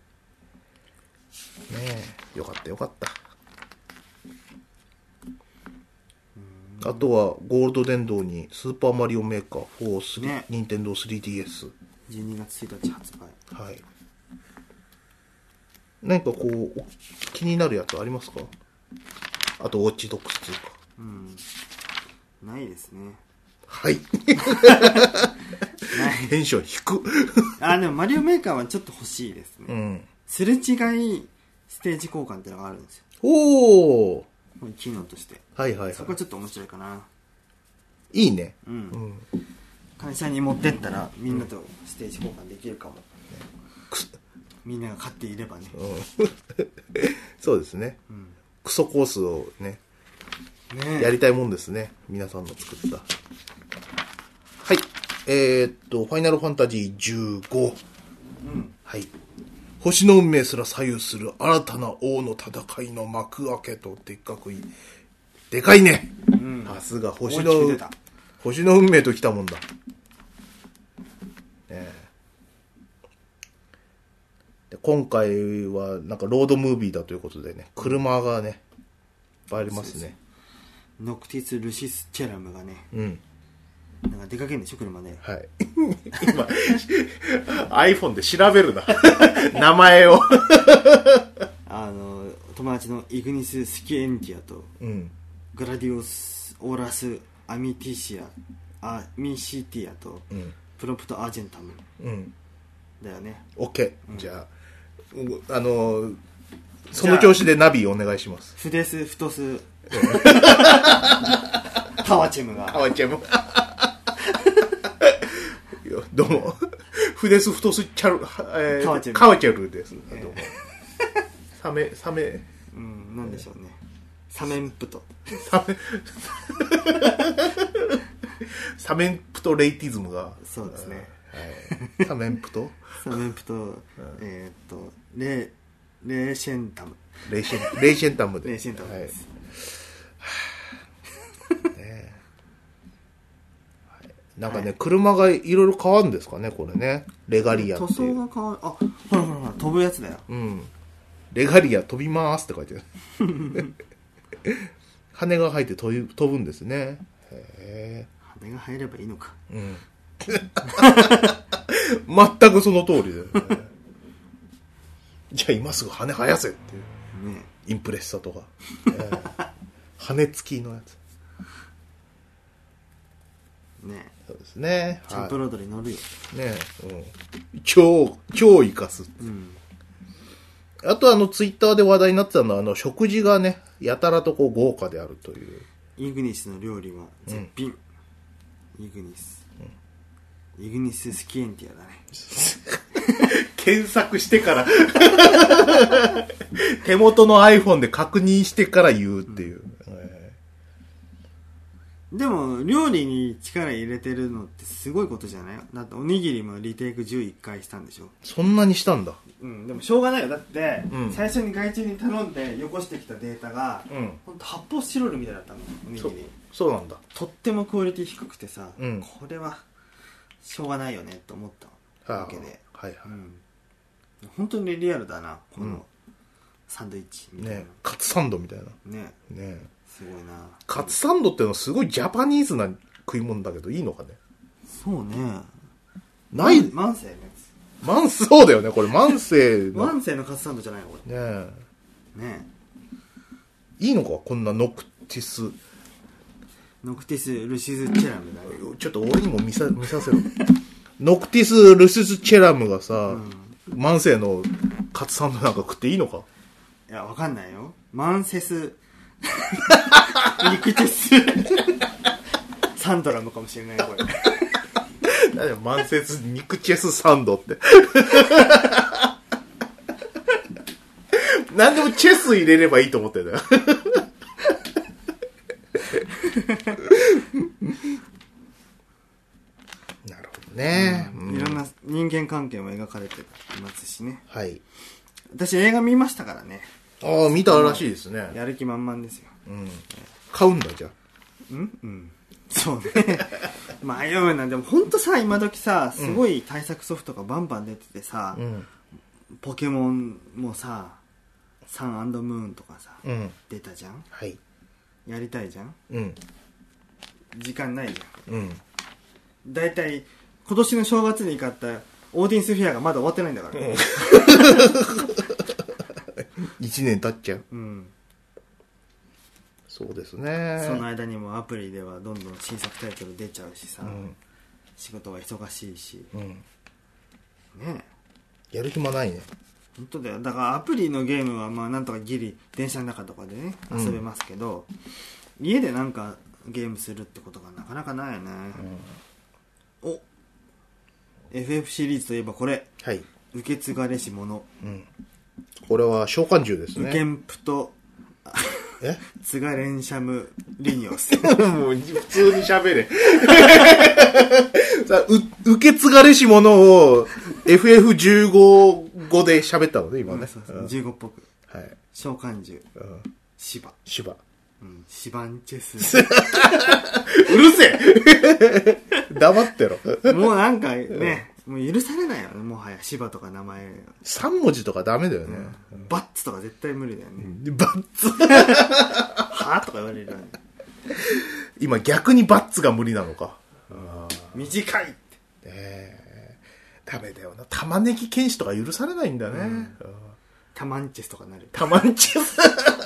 [SPEAKER 2] えよかったよかった。あとはゴールド電動にスーパーマリオメーカーフォー、ね、ニンテンドー スリーディーエス
[SPEAKER 1] じゅうにがつついたち発売。
[SPEAKER 2] はい。何かこう気になるやつありますか？あとウォッチドックスツーか。
[SPEAKER 1] うん。ないですね。
[SPEAKER 2] はい。
[SPEAKER 1] ない。
[SPEAKER 2] テンション低く。
[SPEAKER 1] あ、でもマリオメーカーはちょっと欲しいですね。うん。すれ違いステージ交換ってのがあるんですよ。
[SPEAKER 2] おー。
[SPEAKER 1] 機能として。
[SPEAKER 2] はいはいはい。
[SPEAKER 1] そこはちょっと面白いかな。
[SPEAKER 2] いいね。
[SPEAKER 1] うん。うん、会社に持ってったらみんなとステージ交換できるかも。うん、みんなが買っていればね。
[SPEAKER 2] うん、そうですね。うん、クソコースをね、ねやりたいもんですね。皆さんの作った。はい。えー、っと、ファイナルファンタジーじゅうご。うん。はい。星の運命すら左右する新たな王の戦いの幕開けとでっかくいい。でかいね。うん。さすが星の、星の運命と来たもんだ。ね、で今回はなんかロードムービーだということでね、車がね、いっぱいありますね。
[SPEAKER 1] ノクティス・ルシス・チェラムがね、うん。なんか出かけるんでしょ車で。
[SPEAKER 2] はい。今 iPhone で調べるな名前を
[SPEAKER 1] あの友達のイグニス・スキエンティアと、うん、グラディオス・オーラス・アミティシアアミシティアと、うん、プロプト・アージェンタム、うん、だよね。
[SPEAKER 2] OK、うん、じゃああのその調子でナビお願いします。
[SPEAKER 1] フデス・フトスカワチェムが
[SPEAKER 2] カワチェムどうもフデスフトスチャル、えー、カワチェルカワチェルです、えー、どうもサメサメ
[SPEAKER 1] うんなんでしょうね、サメンプト
[SPEAKER 2] サメサメンプトレイティズムが
[SPEAKER 1] そうですね、
[SPEAKER 2] はい、サメンプト
[SPEAKER 1] サメンプト、うん、えー、っとレレーシェンタム
[SPEAKER 2] レーシェンレーシェンタムで
[SPEAKER 1] レーシェンタムです、はい
[SPEAKER 2] なんかね、はい、車がいろいろ変わるんですかね、これね。レガリアっていう。
[SPEAKER 1] 塗装が変わる。あ、ほらほらほら、飛ぶやつだよ。
[SPEAKER 2] うん。レガリア飛びますって書いてある。羽が生えて飛ぶ、飛ぶんですね。へ
[SPEAKER 1] ー。羽が生えればいいのか。うん。
[SPEAKER 2] 全くその通りだよね。じゃあ今すぐ羽生やせっていう。ね。インプレッサとか。えー、羽付きのやつ。
[SPEAKER 1] ね、
[SPEAKER 2] そうですね。
[SPEAKER 1] チャンプロードに乗るよ。
[SPEAKER 2] ね、うん、超超生かす、うん。あとあのツイッターで話題になってたのはあの食事がねやたらとこう豪華であるという。
[SPEAKER 1] イグニスの料理は絶品。うん、イグニス、うん、イグニススキエンティアだね。
[SPEAKER 2] 検索してから手元の iPhone で確認してから言うっていう。うん
[SPEAKER 1] でも料理に力入れてるのってすごいことじゃない？だっておにぎりもリテイクじゅういっかいしたんでしょ。
[SPEAKER 2] そんなにしたんだ。
[SPEAKER 1] うん、でもしょうがないよ。だって、うん、最初に外注に頼んでよこしてきたデータが、うん、ほんと発泡スチロールみたいだったのおにぎり。
[SPEAKER 2] そ、そうなんだ。
[SPEAKER 1] とってもクオリティ低くてさ、うん、これはしょうがないよねと思ったわけで、
[SPEAKER 2] はいはい、うん、
[SPEAKER 1] 本当にリアルだなこのサンドイッチみたいな、
[SPEAKER 2] ね、カツサンドみたいな
[SPEAKER 1] ね
[SPEAKER 2] ね
[SPEAKER 1] すごいな。
[SPEAKER 2] カツサンドってのはすごいジャパニーズな食い物だけどいいのかね。
[SPEAKER 1] そうね。
[SPEAKER 2] ない
[SPEAKER 1] 万世のやつ。
[SPEAKER 2] 万そうだよねこれ万世
[SPEAKER 1] の万世のカツサンドじゃないのこれ。ね
[SPEAKER 2] え。ねえ。いいのかこんなノクティス。
[SPEAKER 1] ノクティスルシズチェラムだよ。
[SPEAKER 2] ちょっと俺にも見さ見させろ。ノクティスルシズチェラムがさ、うん、万世のカツサンドなんか食っていいのか。
[SPEAKER 1] いやわかんないよ。マンセス肉チェスサンドラムかもしれないこれ。
[SPEAKER 2] 何だマンセス肉チェスサンドって何でもチェス入れればいいと思ってんだよ。なる
[SPEAKER 1] 人間関係も描かれていますしね。
[SPEAKER 2] はい。
[SPEAKER 1] 私映画見ましたからね。
[SPEAKER 2] ああ、見たらしいですね。
[SPEAKER 1] やる気満々ですよ。
[SPEAKER 2] うん。買うんだ、じゃあ。
[SPEAKER 1] うんうん。そうね。迷うな。でもほんとさ、今時さ、すごい対策ソフトがバンバン出ててさ、うん、ポケモンもさ、サン&ムーンとかさ、うん、出たじゃん。はい。やりたいじゃん。うん。時間ないじゃん。うん。だいたい今年の正月に買ったオーディンスフェアがまだ終わってないんだから。うん、
[SPEAKER 2] いちねん経っちゃう。うん。そうですね。
[SPEAKER 1] その間にもアプリではどんどん新作タイトル出ちゃうしさ、うん、仕事は忙しいし、うん、
[SPEAKER 2] ねえ、やる暇ないね。
[SPEAKER 1] 本当だよ。だからアプリのゲームはまあなんとかギリ電車の中とかでね遊べますけど、うん、家でなんかゲームするってことがなかなかないよね。うん、お エフエフ シリーズといえばこれ、はい、受け継がれし者、うん、
[SPEAKER 2] これは召喚獣ですね。
[SPEAKER 1] ウケンプとえツガレンシャムリニオス
[SPEAKER 2] もう普通に喋れさう受け継がれし者を エフエフじゅうご 語で喋ったのね今ね、うん、
[SPEAKER 1] そうそう、うん、じゅうごっぽく、はい、召喚獣、うん、シバ
[SPEAKER 2] シバ、
[SPEAKER 1] うん、シバンチェス
[SPEAKER 2] うるせえ黙ってろ
[SPEAKER 1] もうなんかね、もう許されないよね、もはやシバとか名前
[SPEAKER 2] さん文字とかダメだよね、
[SPEAKER 1] うん、バッツとか絶対無理だよね、
[SPEAKER 2] うん、バッツ
[SPEAKER 1] はとか言われるよね。
[SPEAKER 2] 今逆にバッツが無理なのか。
[SPEAKER 1] あ短いって、
[SPEAKER 2] えー、ダメだよな。玉ねぎ剣士とか許されないんだね、うん、
[SPEAKER 1] タマンチェスとかなる。
[SPEAKER 2] タマンチェス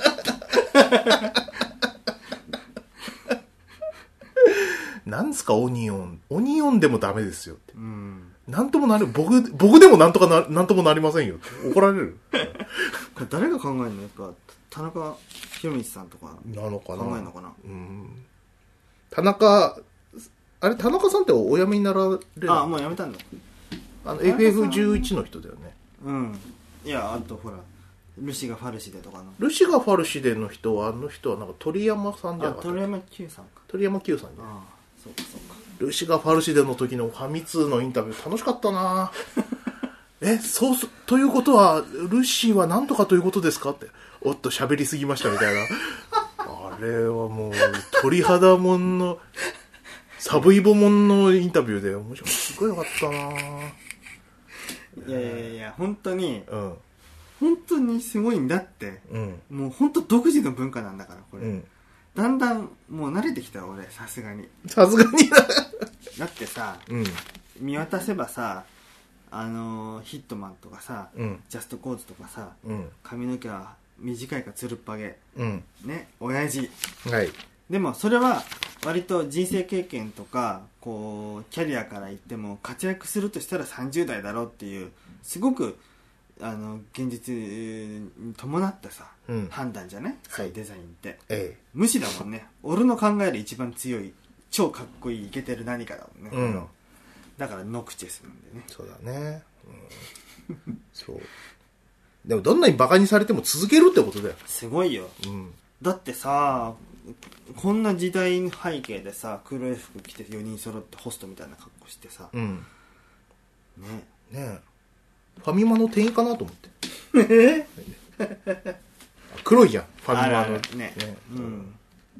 [SPEAKER 2] なんすかオニオン。オニオンでもダメですよって。うん。なんともなる。僕、僕でもなんとかな、なんともなりませんよって。怒られる。
[SPEAKER 1] これ誰が考えるの？やっぱ、田中宏道さんとか。
[SPEAKER 2] なのかな。
[SPEAKER 1] 考えるのかな。
[SPEAKER 2] うん。田中、あれ、田中さんってお辞めになられる？
[SPEAKER 1] あ、もう辞めたんだ。
[SPEAKER 2] あの、エフエフじゅういち の人だよね。
[SPEAKER 1] うん。いや、あとほら、ルシがファルシデとかの。
[SPEAKER 2] ルシがファルシデの人は、あの人はなんか鳥山さんじゃなかった。
[SPEAKER 1] 鳥山 Q さんか。
[SPEAKER 2] 鳥山 Q さんじゃん。
[SPEAKER 1] ああ、そうかそうか。
[SPEAKER 2] ルシがファルシデの時のファミ通のインタビュー楽しかったなえ、そうす、ということは、ルシは何とかということですかって。おっと喋りすぎましたみたいな。あれはもう、鳥肌もんの、サブイボもんのインタビューで面白い。すごいよかったない
[SPEAKER 1] やいやいや、本当に、うん、本当にすごいんだって。うん、もう本当独自の文化なんだから、これ。うん、だんだんもう慣れてきた俺、さすがに。
[SPEAKER 2] さすがに
[SPEAKER 1] だってさ、うん、見渡せばさ、あのー、ヒットマンとかさ、うん、ジャストコーズとかさ、うん、髪の毛は短いかつるっぱげ、うん、ね、親父、はい、でもそれは割と人生経験とかこうキャリアから言っても活躍するとしたらさんじゅう代だろうっていうすごくあの現実に伴ったさ、うん、判断じゃない、はい、デザインって、ええ、無視だもんね。俺の考える一番強い超かっこいいイケてる何かだもんね、うん、だからノクチェスなんでね。
[SPEAKER 2] そうだね、うん、そうでもどんなにバカにされても続けるってことだよ。
[SPEAKER 1] すごいよ、うん、だってさこんな時代背景でさ黒い服着てよにん揃ってホストみたいな格好してさ、うん、
[SPEAKER 2] ねねえファミマの店員かなと思って黒いじゃんファミマのね、ね、うん、はい、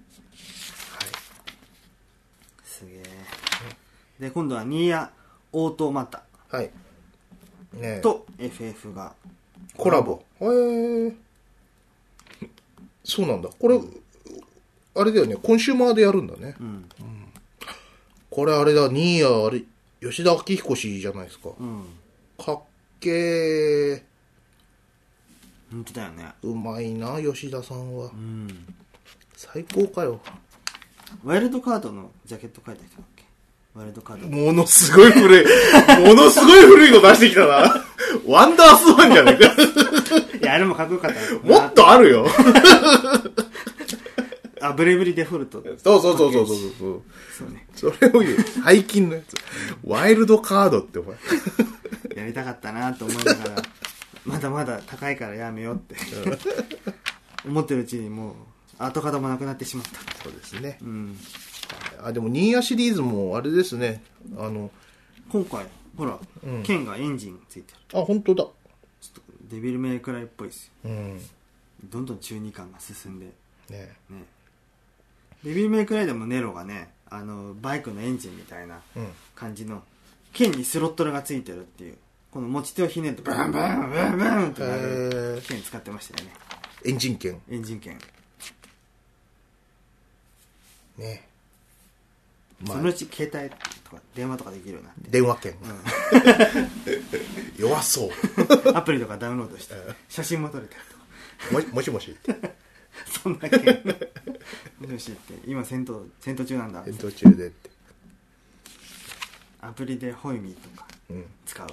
[SPEAKER 1] すげえ。で今度はニーヤオートマタ、はい、ね、と エフエフ が
[SPEAKER 2] コラボ。へえ。そうなんだ。これ、うん、あれだよね。コンシューマーでやるんだね。うんうん、これあれだ。ニーヤあれ吉田明彦氏じゃないですか。うん、かっけー。
[SPEAKER 1] 本当だよね。
[SPEAKER 2] うまいな吉田さんは。うん、最高かよ。
[SPEAKER 1] ワイルドカードのジャケット描いた人だっけ。ワイルドカード。
[SPEAKER 2] ものすごい古い。ものすごい古いの出してきたな。ワンダースワンじゃねえか。
[SPEAKER 1] いや、あれもかっこよかった。
[SPEAKER 2] もっとあるよ。
[SPEAKER 1] あ、ブレイブリデフォルト。
[SPEAKER 2] そうそうそうそうそうそう。そうね。それを言う。最近のやつ。ワイルドカードってお前。
[SPEAKER 1] やりたかったなと思いながら、まだまだ高いからやめようって。思ってるうちにもう、跡形もなくなってしまった。
[SPEAKER 2] そうですね。うん。あ、でもニーヤシリーズもあれですね。あの、
[SPEAKER 1] 今回ほら、うん、剣がエンジンついて
[SPEAKER 2] る。あ、本当だ。ちょ
[SPEAKER 1] っとデビルメイクライっぽいですよ。
[SPEAKER 2] うん。
[SPEAKER 1] どんどん中二感が進んで。
[SPEAKER 2] ね
[SPEAKER 1] ね。デビルメイクライでもネロがね、あの、バイクのエンジンみたいな感じの、うん、剣にスロットルがついてるっていう、この持ち手をひねると、ブンブンブンブンってなる剣使ってましたよね。
[SPEAKER 2] エンジン剣。
[SPEAKER 1] エンジン剣。
[SPEAKER 2] ね。
[SPEAKER 1] まあ、そのうち携帯とか電話とかできるようになって。
[SPEAKER 2] 電話券、うん、弱そう
[SPEAKER 1] アプリとかダウンロードして写真も撮れたり
[SPEAKER 2] とか も, もしもしって
[SPEAKER 1] そんな券もしもしって今戦闘戦闘中なんだ
[SPEAKER 2] 戦闘中でって
[SPEAKER 1] アプリでホイミーとか使うって、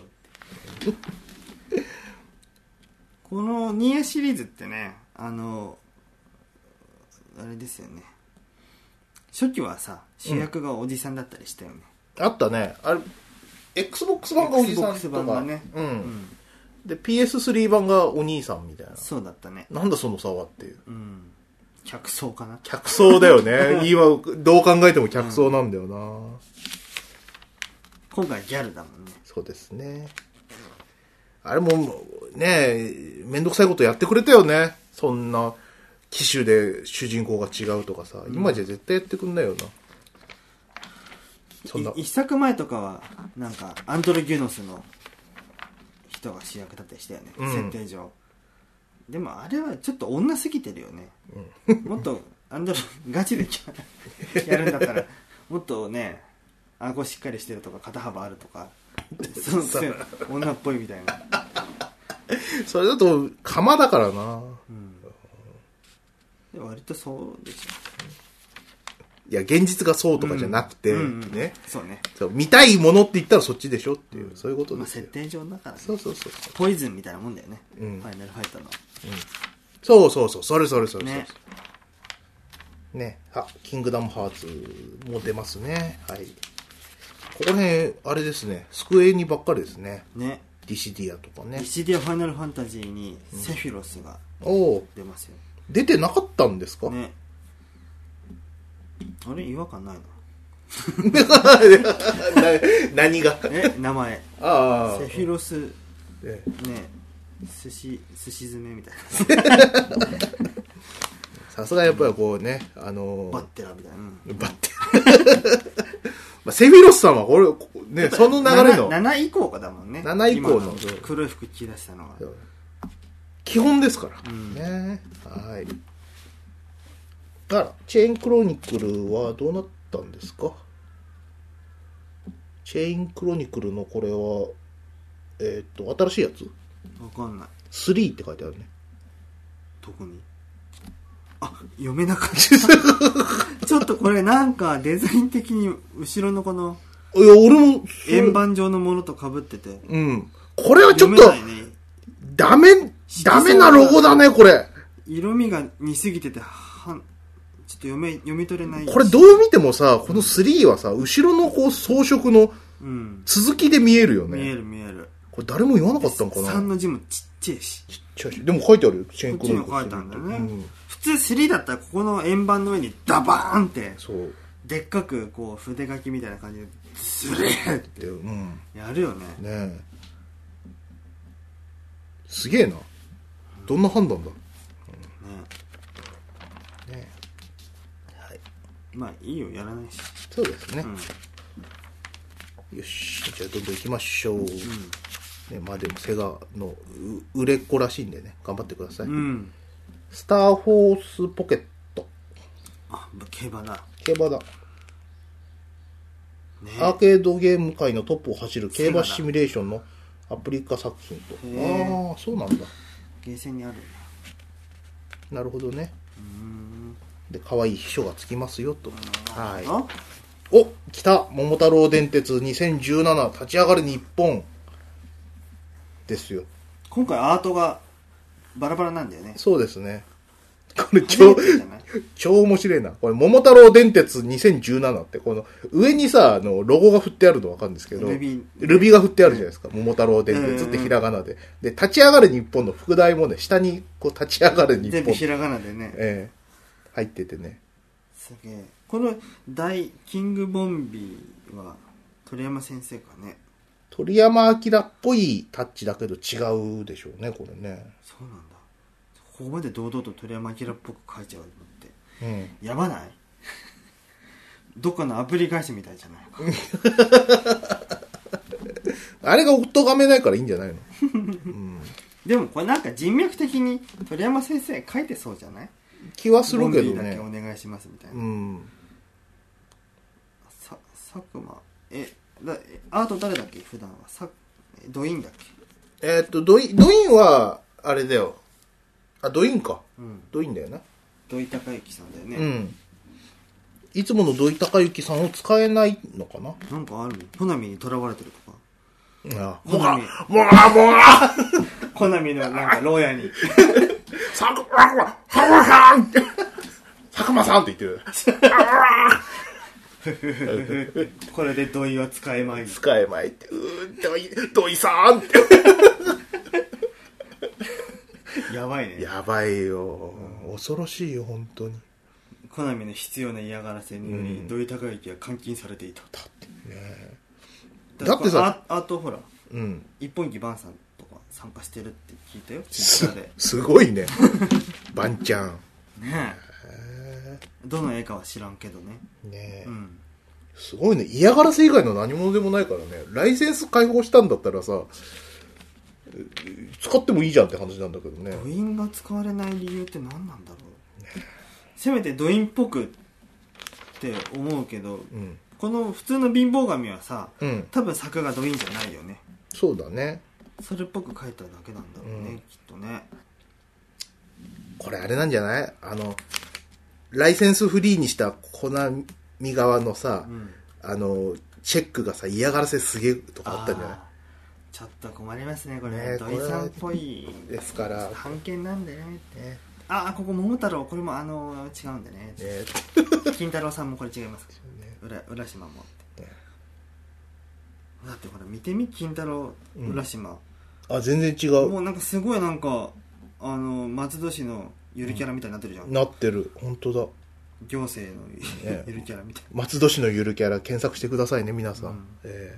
[SPEAKER 1] うん、このニーヤシリーズってねあのあれですよね初期はさ主役がおじさんだったりしたよね、
[SPEAKER 2] うん、あったねあれ Xbox 版がおじさんとか
[SPEAKER 1] Xbox 版がね、
[SPEAKER 2] うんうん、で ピーエススリー 版がお兄さんみたいな
[SPEAKER 1] そうだったね
[SPEAKER 2] なんだその差はっていう、
[SPEAKER 1] うん、客層かな
[SPEAKER 2] 客層だよね今どう考えても客層なんだよな、うん、
[SPEAKER 1] 今回ギャルだもんね
[SPEAKER 2] そうですねあれもねめんどくさいことやってくれたよねそんな機種で主人公が違うとかさ、うん、今じゃ絶対やってくんないよな
[SPEAKER 1] そんな一作前とかはなんかアンドロギュノスの人が主役だったりしたよね、うん、設定上でもあれはちょっと女すぎてるよね、うん、もっとアンドロガチでやるんだったらもっとね顎しっかりしてるとか肩幅あるとかそうそう女っぽいみたいな
[SPEAKER 2] それだと釜だからな、うん
[SPEAKER 1] で割とそうでしょ
[SPEAKER 2] いや現実がそうとかじゃなくて、うんうんうん、ね
[SPEAKER 1] そうね
[SPEAKER 2] そう見たいものって言ったらそっちでしょっていう、うん、そういうことですよ、
[SPEAKER 1] まあ、設定上だからね
[SPEAKER 2] そうそうそう
[SPEAKER 1] ポイズンみたいなもんだよね、うん、ファイナルファイターの、うん、
[SPEAKER 2] そうそうそうそれそれそれそれ
[SPEAKER 1] ね
[SPEAKER 2] ねあキングダムハーツも出ますねはいここら辺あれですねスクエニばっかりですね
[SPEAKER 1] ね
[SPEAKER 2] ディシディアとかね
[SPEAKER 1] ディシディアファイナルファンタジーにセフィロスが出ますよ、
[SPEAKER 2] うん、出てなかったんですか
[SPEAKER 1] ねあれ違和感ないの
[SPEAKER 2] 何が
[SPEAKER 1] え名前
[SPEAKER 2] あ
[SPEAKER 1] セフィロスね寿司寿司詰めみたいな
[SPEAKER 2] さすがやっぱりこうねあのー、
[SPEAKER 1] バッテラみたいな、うん、
[SPEAKER 2] バッテラまあセフィロスさんはこれねその流れの
[SPEAKER 1] なな, なな以降かだもんね
[SPEAKER 2] なな以降の
[SPEAKER 1] 黒い服着出したのは
[SPEAKER 2] 基本ですから、
[SPEAKER 1] うん、
[SPEAKER 2] ねはいあらチェーンクロニクルはどうなったんですかチェーンクロニクルのこれはえっ、ー、と新しいやつ
[SPEAKER 1] わかんない
[SPEAKER 2] スリーって書いてあるね
[SPEAKER 1] どこにあ読めなかったちょっとこれなんかデザイン的に後ろのこの
[SPEAKER 2] いや俺も
[SPEAKER 1] 円盤状のものと被ってて
[SPEAKER 2] うんこれはちょっと、ね、ダメダメなロゴだねこれ
[SPEAKER 1] 色味が似すぎててはんちょっと読め読み取れない
[SPEAKER 2] これどう見てもさこのスリーはさ後ろのこう装飾の続きで見えるよね、
[SPEAKER 1] うん、見える見える
[SPEAKER 2] これ誰も言わなかったのかな
[SPEAKER 1] さんの字もちっちゃいし
[SPEAKER 2] ちっちゃいしでも書いてあるよチェーンクロニクル
[SPEAKER 1] こっちにも書いてあるんだよね、うん、普通スリーだったらここの円盤の上にダバーンって
[SPEAKER 2] そう
[SPEAKER 1] でっかくこう筆書きみたいな感じでスリーってやるよね、
[SPEAKER 2] うん、ねえすげえなどんな判断だ、うん、ねねはい
[SPEAKER 1] まあいいよやらないし
[SPEAKER 2] そうですね、
[SPEAKER 1] うん、
[SPEAKER 2] よしじゃあどんどん行きましょう、うんね、まあでもセガの売れっ子らしいんでね頑張ってください、うん、スターフォースポケット
[SPEAKER 1] あ競馬だ
[SPEAKER 2] 競馬だ、ね、アーケードゲーム界のトップを走る競馬シミュレーションのアプリ化作品とああそうなんだ
[SPEAKER 1] ゲーセンにあるんだ
[SPEAKER 2] なるほどね
[SPEAKER 1] うーん
[SPEAKER 2] で可愛い秘書がつきますよとはいお来た桃太郎電鉄にせんじゅうなな立ち上がる日本ですよ
[SPEAKER 1] 今回アートがバラバラなんだよね
[SPEAKER 2] そうですねこれ超超面白いなこれ桃太郎電鉄にせんじゅうななってこの上にさあのロゴが振ってあるの分かるんですけどルビー、ルビーが振ってあるじゃないですか、うん、桃太郎電鉄ってひらがなでで立ち上がる日本の副題もね下にこう立ち上がる日本
[SPEAKER 1] 全部ひらがなでね、
[SPEAKER 2] えー、入っててね
[SPEAKER 1] すげえこの大キングボンビーは鳥山先生かね
[SPEAKER 2] 鳥山明っぽいタッチだけど違うでしょうね、これね。
[SPEAKER 1] そうなんだ。ここまで堂々と鳥山明っぽく書いちゃうのって、
[SPEAKER 2] うん、
[SPEAKER 1] やばない？どっかのアプリ会社みたいじゃないか。
[SPEAKER 2] あれがお咎めないからいいんじゃないの、うん、
[SPEAKER 1] でもこれなんか人脈的に鳥山先生書いてそうじゃない？
[SPEAKER 2] 気はするけどね。
[SPEAKER 1] ボンビーだけお願いしますみたいな。うん。さ佐久間えだアート誰だっけ普段はさドインだっ
[SPEAKER 2] け？えー、っとドイドインはあれだよ。あドインか。うん、ドインだよな。
[SPEAKER 1] 土井孝之さんだよね。
[SPEAKER 2] うん。いつもの土井孝之さんを使えないのかな。
[SPEAKER 1] なんかあるの？コナミに囚われてるとか。
[SPEAKER 2] ああ、もがもがもが
[SPEAKER 1] コナミのなんか牢屋に
[SPEAKER 2] 佐久間さん佐久間さんって言ってる
[SPEAKER 1] これで土井は使えまい
[SPEAKER 2] 使えまいってうー土井土井さんって
[SPEAKER 1] やばいね。
[SPEAKER 2] やばいよ、うん、恐ろしいよ本当に。
[SPEAKER 1] コナミの必要な嫌がらせにより、うん、土井孝之は監禁されていた。だって
[SPEAKER 2] ね。
[SPEAKER 1] だってさ、アートほら、
[SPEAKER 2] うん、
[SPEAKER 1] 一本木バンさんとか参加してるって聞いたよ。
[SPEAKER 2] す, すごいねバンちゃん
[SPEAKER 1] ねえ。どの絵かは知らんけどね。
[SPEAKER 2] ねえ、
[SPEAKER 1] うん、
[SPEAKER 2] すごいね。嫌がらせ以外の何者でもないからね。ライセンス解放したんだったらさ、使ってもいいじゃんって話なんだけどね。
[SPEAKER 1] ドインが使われない理由って何なんだろう、ね、せめてドインっぽくって思うけど、うん、この普通の貧乏神はさ、うん、多分作がドインじゃないよね。
[SPEAKER 2] そうだね。
[SPEAKER 1] それっぽく描いただけなんだろうね、うん、きっとね。
[SPEAKER 2] これあれなんじゃない？あのライセンスフリーにしたコナミ側のさ、うん、あのチェックがさ嫌がらせすげえとかあったんじゃない？
[SPEAKER 1] ちょっと困りますねこれね。土井さんっぽい
[SPEAKER 2] ですから
[SPEAKER 1] 版権なんでねって、ね、あここ桃太郎これもあの違うんでね、ね金太郎さんもこれ違います、ね、浦, 浦島もって、ね、だってほら見てみ金太郎浦島、
[SPEAKER 2] うん、あ全然違う。
[SPEAKER 1] もうなんかすごいなんかあの松戸市のゆるキャラみたいになってるじゃん、うん、
[SPEAKER 2] なってる。本当だ。
[SPEAKER 1] 行政のゆるキャラみたいな。
[SPEAKER 2] 松戸市のゆるキャラ検索してくださいね皆さん、うん、え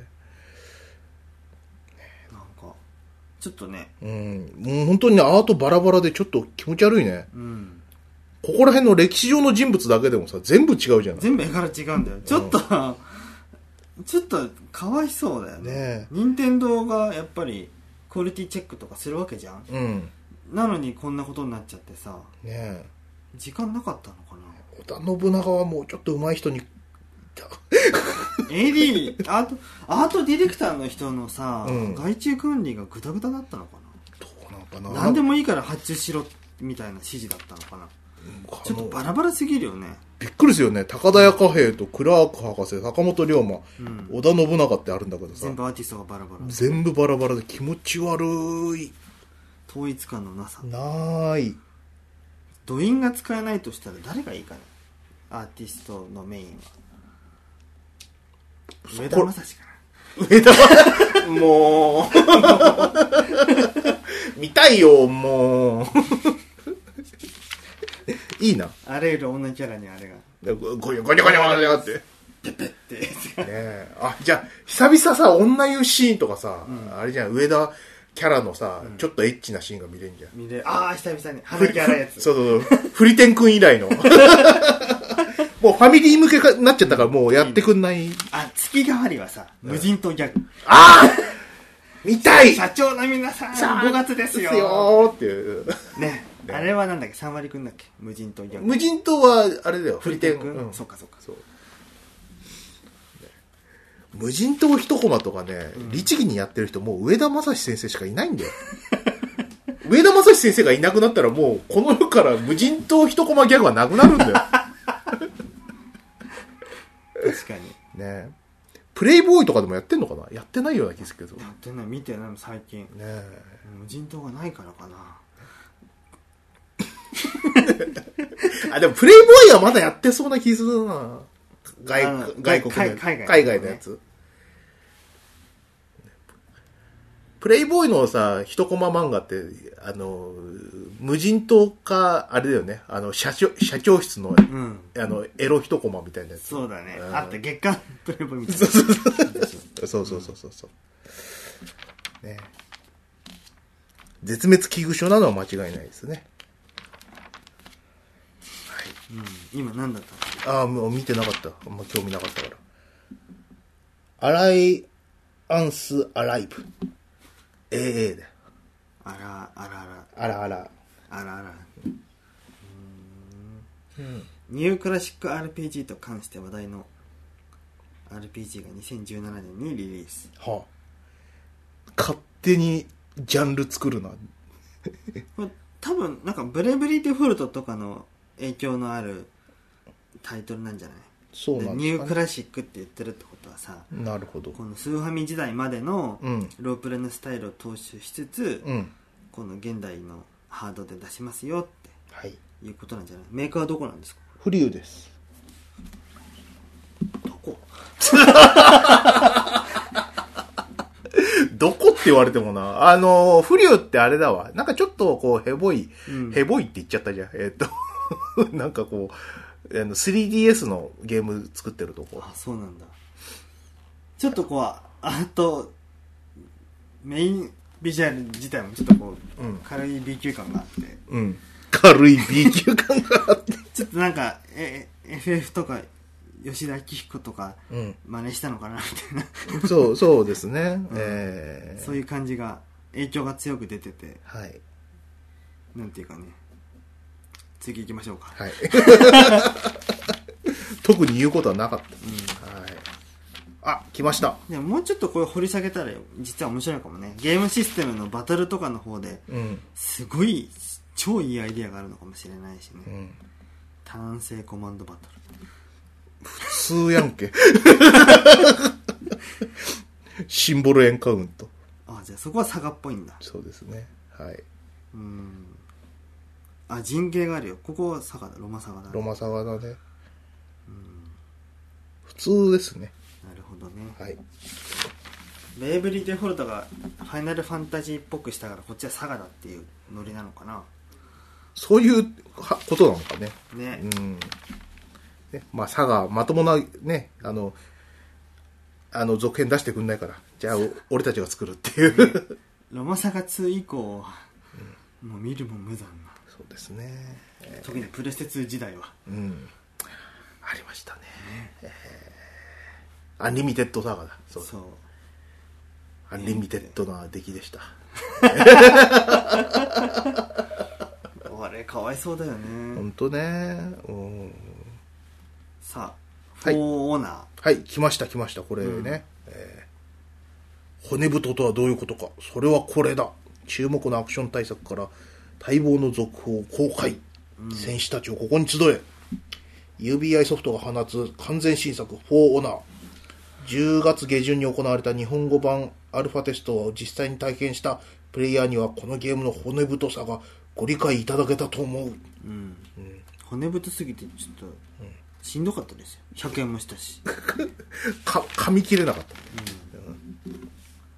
[SPEAKER 1] ー、なんかちょっとね、
[SPEAKER 2] うん、もう本当にねアートバラバラでちょっと気持ち悪いね、
[SPEAKER 1] うん、
[SPEAKER 2] ここら辺の歴史上の人物だけでもさ全部違うじゃない。
[SPEAKER 1] 全部絵柄違うんだよ。ちょっと、うん、ちょっとかわいそうだよね。任天堂がやっぱりクオリティチェックとかするわけじゃん、うん、なのにこんなことになっちゃってさ、ね、時間なかったのかな。
[SPEAKER 2] 織田信長はもうちょっと上手い人にエ
[SPEAKER 1] ーディー アートアートディレクターの人のさ、うん、外注管理がグダグダだったのかな。
[SPEAKER 2] どうなのかな。
[SPEAKER 1] 何でもいいから発注しろみたいな指示だったのかな、うん、ちょっとバラバラすぎるよね。
[SPEAKER 2] びっくりするよね。高田屋貨幣とクラーク博士、坂本龍馬、うん、織田信長ってあるんだけどさ、
[SPEAKER 1] 全部アーティストがバラバラ。
[SPEAKER 2] 全部バラバラで気持ち悪い。
[SPEAKER 1] 統一感のなさ。
[SPEAKER 2] ない。
[SPEAKER 1] ドインが使えないとしたら誰がいいかな。アーティストのメインは上田正史か
[SPEAKER 2] な。上田もう見たいよもういいな。
[SPEAKER 1] あらゆる女キャラにあれが
[SPEAKER 2] ゴニョゴニョゴニョゴニョって
[SPEAKER 1] ペペって
[SPEAKER 2] ね。あじゃあ久々さ女湯シーンとかさ、うん、あれじゃん上田キャラのさ、うん、ちょっとエッチなシーンが見れるんじゃん。
[SPEAKER 1] 見れああ久々に花キャラやつ
[SPEAKER 2] そうそうそうフリテン君以来のもうファミリー向けになっちゃったからもうやってくんない。
[SPEAKER 1] あ月替わりはさ無人島ギャグ、うん、
[SPEAKER 2] ああ見たい。
[SPEAKER 1] 社長の皆さんごがつですよ
[SPEAKER 2] ーっていう
[SPEAKER 1] ね。あれはなんだっけさん割くんだっけ無人島ギャグ。
[SPEAKER 2] 無人島はあれだよフリテン君、
[SPEAKER 1] うん、そうかそうかそう。
[SPEAKER 2] 無人島一コマとかね、うん、律儀にやってる人もう上田正史先生しかいないんだよ上田正史先生がいなくなったらもうこの世から無人島一コマギャグはなくなるんだよ
[SPEAKER 1] 確かに
[SPEAKER 2] ね。プレイボーイとかでもやってんのかな。やってないような気がするけど。
[SPEAKER 1] やってない見てない最近ね。無人島がないからか
[SPEAKER 2] なあでもプレイボーイはまだやってそうな気するな。外, 外国の海 外, 海外のやつ、ね、プレイボーイのさ一コマ漫画ってあの無人島かあれだよね。あの 社, 社長室の、うん、あのエロ一コマみたいなやつ。
[SPEAKER 1] そうだね、うん、あった月刊プレイボーイみたいな
[SPEAKER 2] そうそうそうそうそう、うん、ね、絶滅危惧種なのは間違いないですね。
[SPEAKER 1] はい、うん、今何だった？
[SPEAKER 2] ああ、もう見てなかった。あんま興味なかったから。アライアンスアライブ エーエー だよ。
[SPEAKER 1] あらあらあら
[SPEAKER 2] あらあら
[SPEAKER 1] あらあら、うん、ニュークラシック アールピージー と関して話題の アールピージー がにせんじゅうななねんにリリース。
[SPEAKER 2] はあ、勝手にジャンル作るな。
[SPEAKER 1] これ多分なんかブレイブリーデフォルトとかの影響のあるタイトルなんじゃない？
[SPEAKER 2] そうなんですかね。
[SPEAKER 1] ニュークラシックって言ってるってことはさ、
[SPEAKER 2] なるほど、
[SPEAKER 1] このスーファミ時代までのロープレのスタイルを踏襲しつつ、うん、この現代のハードで出しますよって、はい、いうことなんじゃない？メーカーはどこなんですか？
[SPEAKER 2] フリューです。
[SPEAKER 1] どこ？
[SPEAKER 2] どこって言われてもな。あの、フリューってあれだわ。なんかちょっとこう、ヘボい、うん、ヘボいって言っちゃったじゃん。えー、っと、なんかこう、あの スリーディーエス のゲーム作ってるとこ。
[SPEAKER 1] あ、そうなんだ。ちょっとこう、あと、メインビジュアル自体もちょっとこう、うん、軽い B 級感があって。
[SPEAKER 2] うん。軽い B 級感があって。
[SPEAKER 1] ちょっとなんか、え、エフエフ とか、吉田明彦とか、真似したのかな、みたいな。
[SPEAKER 2] そう、そうですね。うん、
[SPEAKER 1] えー、そういう感じが、影響が強く出てて。
[SPEAKER 2] はい。
[SPEAKER 1] なんていうかね。次行きましょうか。
[SPEAKER 2] はい。特に言うことはなかった。うん、はい。あ、来ました。
[SPEAKER 1] でももうちょっとこれ掘り下げたら実は面白いかもね。ゲームシステムのバトルとかの方で、うん、すごい超いいアイディアがあるのかもしれないしね。うん、単性コマンドバトル。
[SPEAKER 2] 普通やんけ。シンボルエンカウント。
[SPEAKER 1] あ、じゃあそこはサガっぽいんだ。
[SPEAKER 2] そうですね。はい。
[SPEAKER 1] うん。あ、陣形があるよ。ここはサガだ。ロマサガだ、ね。
[SPEAKER 2] ロマサガだね。うん。普通ですね。
[SPEAKER 1] なるほどね。
[SPEAKER 2] はい。
[SPEAKER 1] ベイブリーデフォルトがファイナルファンタジーっぽくしたからこっちはサガだっていうノリなのかな。
[SPEAKER 2] そういうことなのかね。
[SPEAKER 1] ね。
[SPEAKER 2] うん。ね、まあサガまともなね、あのあの続編出してくんないから、じゃあ俺たちが作るっていう、ね、
[SPEAKER 1] ロマサガツー以降、うん、もう見るも無残な。
[SPEAKER 2] そうですね、
[SPEAKER 1] えー、特にプレステツー時代は、
[SPEAKER 2] うん、ありましたね、えー、アンリミテッドサガだ。そうそう、アンリミテッドな出来でした。
[SPEAKER 1] あれかわいそうだよね。
[SPEAKER 2] 本当ね。うん。
[SPEAKER 1] さあ、フォーオナー。
[SPEAKER 2] はい、来ました来ました。これね、うん、えー、骨太とはどういうことか。それはこれだ。注目のアクション大作から待望の続報公開、うん、戦士たちをここに集え。 ユービーアイ ソフトが放つ完全新作フォーオナー。じゅうがつ下旬に行われた日本語版アルファテストを実際に体験したプレイヤーにはこのゲームの骨太さがご理解いただけたと思う。うん
[SPEAKER 1] うん、骨太すぎてちょっと、うん、しんどかったですよ。ひゃくえんもしたし。
[SPEAKER 2] か噛み切れなかった。うんうん、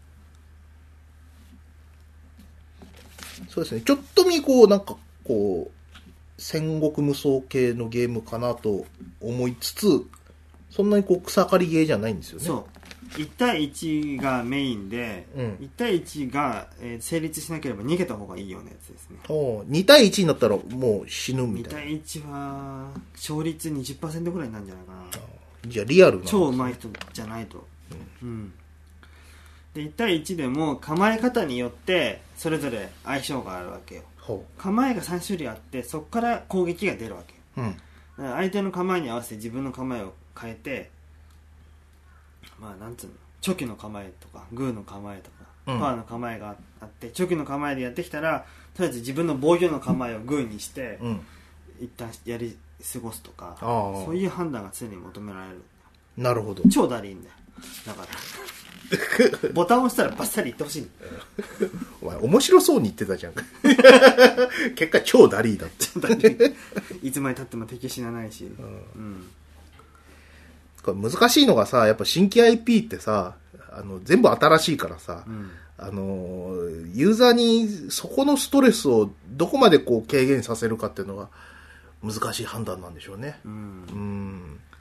[SPEAKER 2] そうですね。ちょっと見こうなんかこう戦国無双系のゲームかなと思いつつ、そんなにこう草刈りゲーじゃないんですよね。
[SPEAKER 1] そう。いち対いちがメインで、うん、いち対いちが、えー、成立しなければ逃げた方がいいようなやつですね。
[SPEAKER 2] おに対いちになったらもう死ぬみたいな。
[SPEAKER 1] に対いちは勝率 にじゅっパーセント ぐらいなんじゃないかな。
[SPEAKER 2] じゃあリアルな、ね、
[SPEAKER 1] 超上手い人じゃないと、うん、うん、でいち対いちでも構え方によってそれぞれ相性があるわけよ。構えがさん種類あってそこから攻撃が出るわけ、うん、だから相手の構えに合わせて自分の構えを変えて、まあなんつうの、チョキの構えとかグーの構えとか、うん、パーの構えがあってチョキの構えでやってきたらとりあえず自分の防御の構えをグーにして、うん、一旦やり過ごすとか、そういう判断が常に求められる。
[SPEAKER 2] なるほど。
[SPEAKER 1] 超だりいんだよ。だからボタンを押したらバッサリいってほしい。
[SPEAKER 2] お前面白そうに言ってたじゃん。結果超ダリーだって。
[SPEAKER 1] いつまで経っても敵死なないし、うん
[SPEAKER 2] うん、難しいのがさ、やっぱ新規 アイピー ってさ、あの全部新しいからさ、うん、あのユーザーにそこのストレスをどこまでこう軽減させるかっていうのが難しい判断なんでしょうね。うん、うん、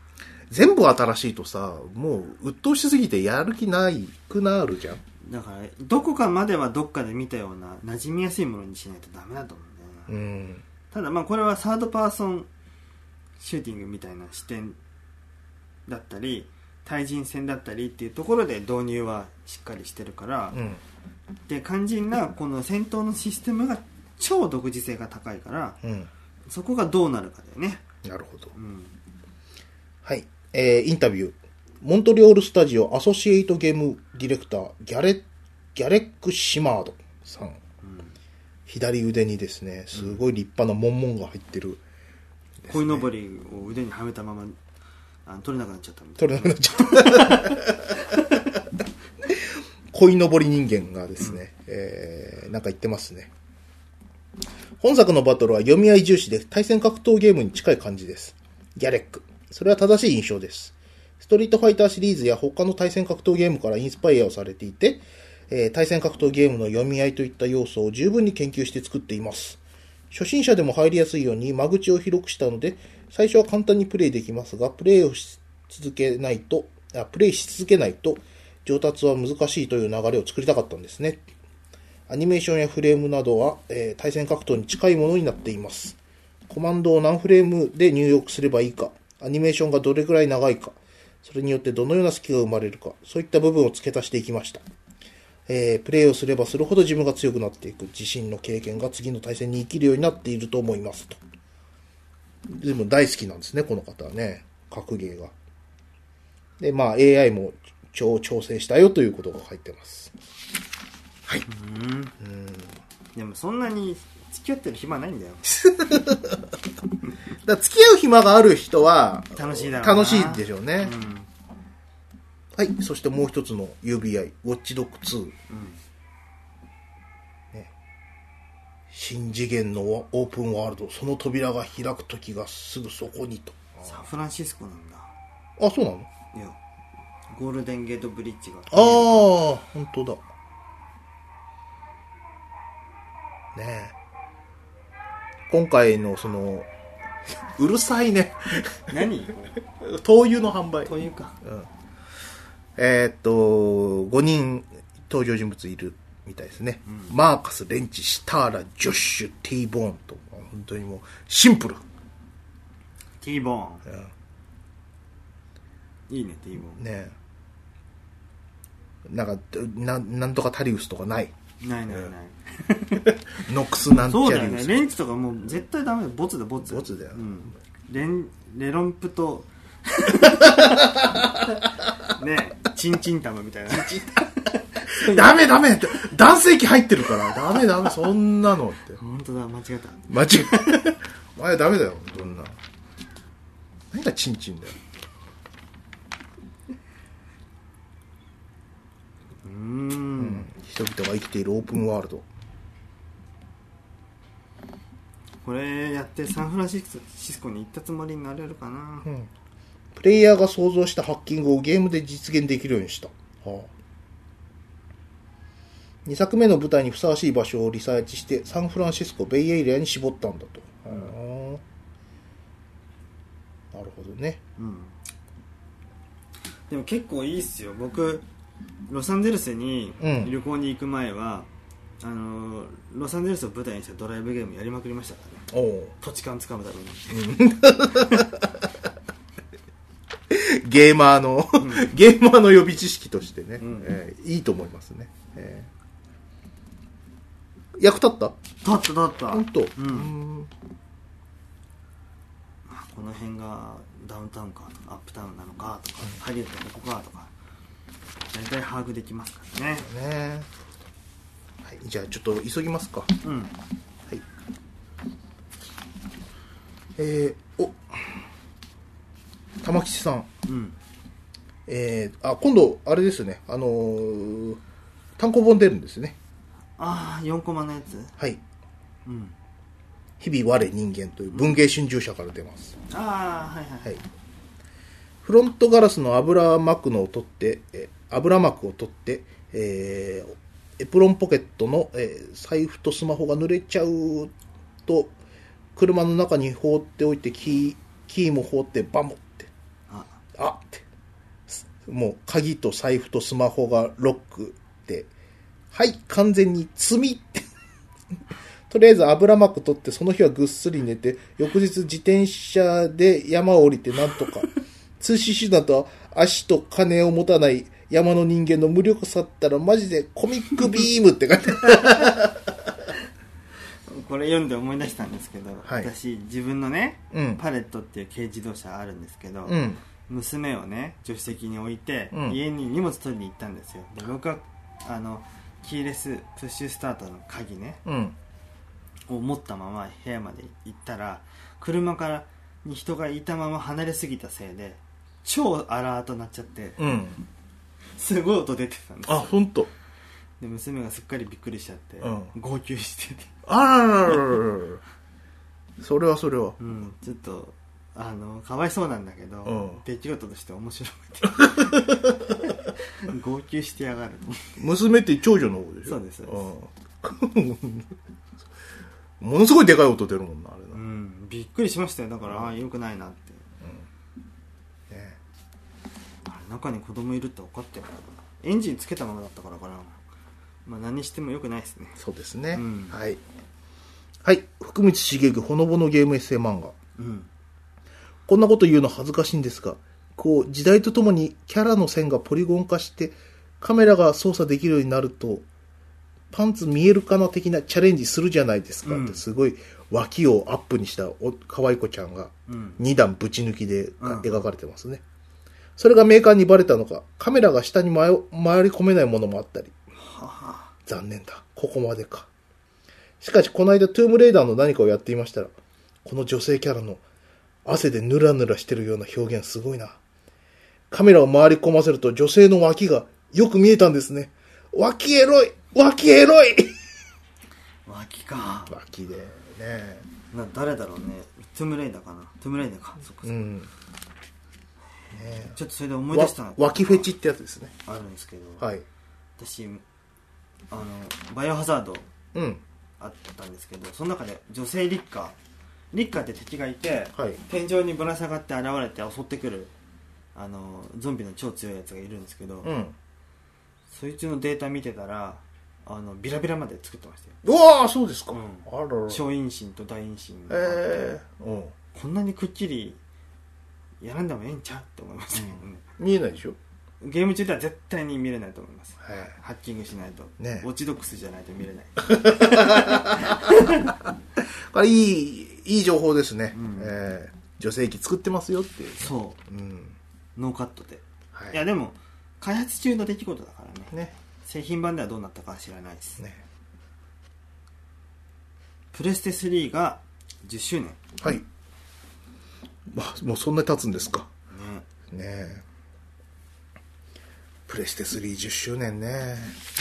[SPEAKER 2] 全部新しいとさ、もう鬱陶しすぎてやる気ないくなるじゃん。
[SPEAKER 1] だからどこかまではどっかで見たような馴染みやすいものにしないとダメだと思うんだよな、うん、ただまあこれはサードパーソンシューティングみたいな視点だったり対人戦だったりっていうところで導入はしっかりしてるから、うん、で肝心なこの戦闘のシステムが超独自性が高いから、うん、そこがどうなるかだよね。
[SPEAKER 2] なるほど、うん、はい、えー、インタビューモントリオールスタジオアソシエイトゲームディレクターギャレギャレック・シマードさん、うん、左腕にですねすごい立派なモンモンが入ってる、
[SPEAKER 1] ね、鯉のぼりを腕にはめたままあの取れなくなっちゃったみたいな。
[SPEAKER 2] 取れなくなっちゃった鯉のぼり人間がですね、うん、えー、なんか言ってますね。本作のバトルは読み合い重視で対戦格闘ゲームに近い感じです。ギャレック、それは正しい印象です。ストリートファイターシリーズや他の対戦格闘ゲームからインスパイアをされていて、えー、対戦格闘ゲームの読み合いといった要素を十分に研究して作っています。初心者でも入りやすいように間口を広くしたので、最初は簡単にプレイできますが、プレイをし続けないと、あ、プレイし続けないと上達は難しいという流れを作りたかったんですね。アニメーションやフレームなどは、えー、対戦格闘に近いものになっています。コマンドを何フレームで入力すればいいか、アニメーションがどれくらい長いか、それによってどのような隙が生まれるか、そういった部分を付け足していきました。えー、プレイをすればするほど自分が強くなっていく、自身の経験が次の対戦に生きるようになっていると思いますと。でも大好きなんですね、この方はね、格ゲーが。で、まあ エーアイ も超調整したよということが書いてます。はい。うーん。うん。
[SPEAKER 1] でもそんなに付き合ってる暇ないんだよ。
[SPEAKER 2] だ付き合う暇がある人は
[SPEAKER 1] 楽しいだろうな。
[SPEAKER 2] 楽しいでしょうね。うん、はい。そしてもう一つの ユービーアイ、ウォッチドッグツー。うんね、新次元のオープンワールド、その扉が開く時がすぐそこにと。
[SPEAKER 1] サンフランシスコなんだ。
[SPEAKER 2] あ、そうなの？
[SPEAKER 1] いや、ゴールデンゲートブリッジが。あ
[SPEAKER 2] あ、本当だ。ねえ。今回のそのうるさいね。
[SPEAKER 1] 何？
[SPEAKER 2] 灯油の販売。
[SPEAKER 1] 灯油か。
[SPEAKER 2] うん。えー、っとごにん登場人物いるみたいですね。うん、マーカス、レンチ、シターラ、ジョッシュ、ティーボーンと本当にもうシンプル。
[SPEAKER 1] ティーボーン。うん、いいねティーボーン。
[SPEAKER 2] ねえ。なんかななんとかタリウスとかない。
[SPEAKER 1] ないないない。
[SPEAKER 2] ノックスなんちゃら
[SPEAKER 1] そうだよね。レンチとかもう絶対ダメだよ。ボツだボツ。
[SPEAKER 2] ボツだよ。
[SPEAKER 1] うん。レンレロンプとねチンチンタムみたいな。
[SPEAKER 2] ダメダメって男性器入ってるからダメダメそんなのって。
[SPEAKER 1] 本当だ間違えた。
[SPEAKER 2] 間違え。お前ダメだよそんな。何がチンチンだよ。
[SPEAKER 1] うーん、うん、
[SPEAKER 2] 人々が生きているオープンワールド。
[SPEAKER 1] これやってサンフランシスコに行ったつもりになれるかな、
[SPEAKER 2] うん、プレイヤーが想像したハッキングをゲームで実現できるようにした、はあ、にさくめの舞台にふさわしい場所をリサーチしてサンフランシスコベイエリアに絞ったんだと、うん、なるほどね、うん、
[SPEAKER 1] でも結構いいっすよ。僕ロサンゼルスに旅行に行く前は、うん、あのロサンゼルスを舞台にしたドライブゲームやりまくりましたからね。お土地勘つかむために、うん、
[SPEAKER 2] ゲーマーの、うん、ゲーマーの予備知識としてね、うんえー、いいと思いますね、えー、役立った？
[SPEAKER 1] 立った立った
[SPEAKER 2] 本当、うん、
[SPEAKER 1] うんこの辺がダウンタウンかとかアップタウンなのかとか、うん、ハリウッドどこかとか大体把握できますからね。
[SPEAKER 2] ね、はい、じゃあちょっと急ぎますか。うん。はい。えー、お、玉吉さん。うん。えー、あ今度あれですね。あのー、単行本出るんですね。
[SPEAKER 1] ああ、よんコマのやつ。
[SPEAKER 2] はい。うん。日々我人間という文芸春秋社から出ます。
[SPEAKER 1] うん、ああ、はいはい。はい。
[SPEAKER 2] フロントガラスの油膜のを取って、え油膜を取って、えー、エプロンポケットの、えー、財布とスマホが濡れちゃうと車の中に放っておいてキー、キーも放ってバモってあってもう鍵と財布とスマホがロックで、はい完全に積みってとりあえず油膜取ってその日はぐっすり寝て、翌日自転車で山を降りてなんとか通信手段と足と金を持たない山の人間の無力さったらマジでコミックビームって書いてある
[SPEAKER 1] これ読んで思い出したんですけど、
[SPEAKER 2] はい、
[SPEAKER 1] 私自分のね、うん、パレットっていう軽自動車あるんですけど、うん、娘をね助手席に置いて、うん、家に荷物取りに行ったんですよ。で僕はあのキーレスプッシュスタートの鍵ね、うん、を持ったまま部屋まで行ったら、車からに人がいたまま離れすぎたせいで超アラートになっちゃって、うん、すごい音出てたんですよ。
[SPEAKER 2] あ、本当。
[SPEAKER 1] で娘がすっかりびっくりしちゃって、うん、号泣してて、
[SPEAKER 2] あらららららそれはそれは、
[SPEAKER 1] うん、ちょっとあのかわいそうなんだけど、うん、出来事として面白くて号泣してやがる
[SPEAKER 2] 娘って長女の方でしょ。
[SPEAKER 1] そうですそうです、
[SPEAKER 2] うん、ものすごいでかい音出るもんなあれな、
[SPEAKER 1] うん、びっくりしましたよ。だから、うん、ああよくないなって、うんね、あれ中に子供いるって分かってる。エンジンつけたままだったからかな。まあ何してもよくないですね。
[SPEAKER 2] そうですね、うん、はいはい。福光茂樹ほのぼのゲームエッセイ漫画、うん、こんなこと言うの恥ずかしいんですが、こう時代とともにキャラの線がポリゴン化してカメラが操作できるようになるとパンツ見えるかな的なチャレンジするじゃないですか、うん、ってすごい脇をアップにしたお可愛い子ちゃんがに段ぶち抜きで描かれてますね、うん、それがメーカーにバレたのかカメラが下に回り込めないものもあったり、はは残念だここまでか。しかしこの間トゥームレイダーの何かをやっていましたら、この女性キャラの汗でヌラヌラしてるような表現すごいな。カメラを回り込ませると女性の脇がよく見えたんですね。脇エロい脇エロい
[SPEAKER 1] 脇か。
[SPEAKER 2] 脇でね。
[SPEAKER 1] な誰だろうね。トゥームレイダーかな。トゥームレイダーか。そっかそっか、うんね、ちょっとそれで思い出したの。
[SPEAKER 2] 脇フェチってやつですね。
[SPEAKER 1] あるんですけど、
[SPEAKER 2] はい、
[SPEAKER 1] 私あのバイオハザード、うんあったんですけど、その中で女性リッカーリッカーって敵がいて、はい、天井にぶら下がって現れて襲ってくるあのゾンビの超強いやつがいるんですけど、うん、そいつのデータ見てたらあのビラビラまで作ってましたよ。
[SPEAKER 2] うわーそうですか、うん、
[SPEAKER 1] あらら小陰唇と大陰唇があって、えーうん、こんなにくっきりやらんでもええんちゃうって思いましたけどね、
[SPEAKER 2] うん、見えないでしょ。
[SPEAKER 1] ゲーム中では絶対に見れないと思います、はい、ハッキングしないと、ね、ウォッチドックスじゃないと見れない
[SPEAKER 2] これいいいい情報ですね、うんえー、女性器作ってますよっていう、ね、
[SPEAKER 1] そう、うん、ノーカットで、はい、いやでも開発中の出来事だからね、ね製品版ではどうなったかは知らないです、ね、プレステスリーがじゅっしゅうねん。
[SPEAKER 2] はい、まあ、もうそんなに経つんですかね。ねえプレステスリーじゅっしゅうねんね。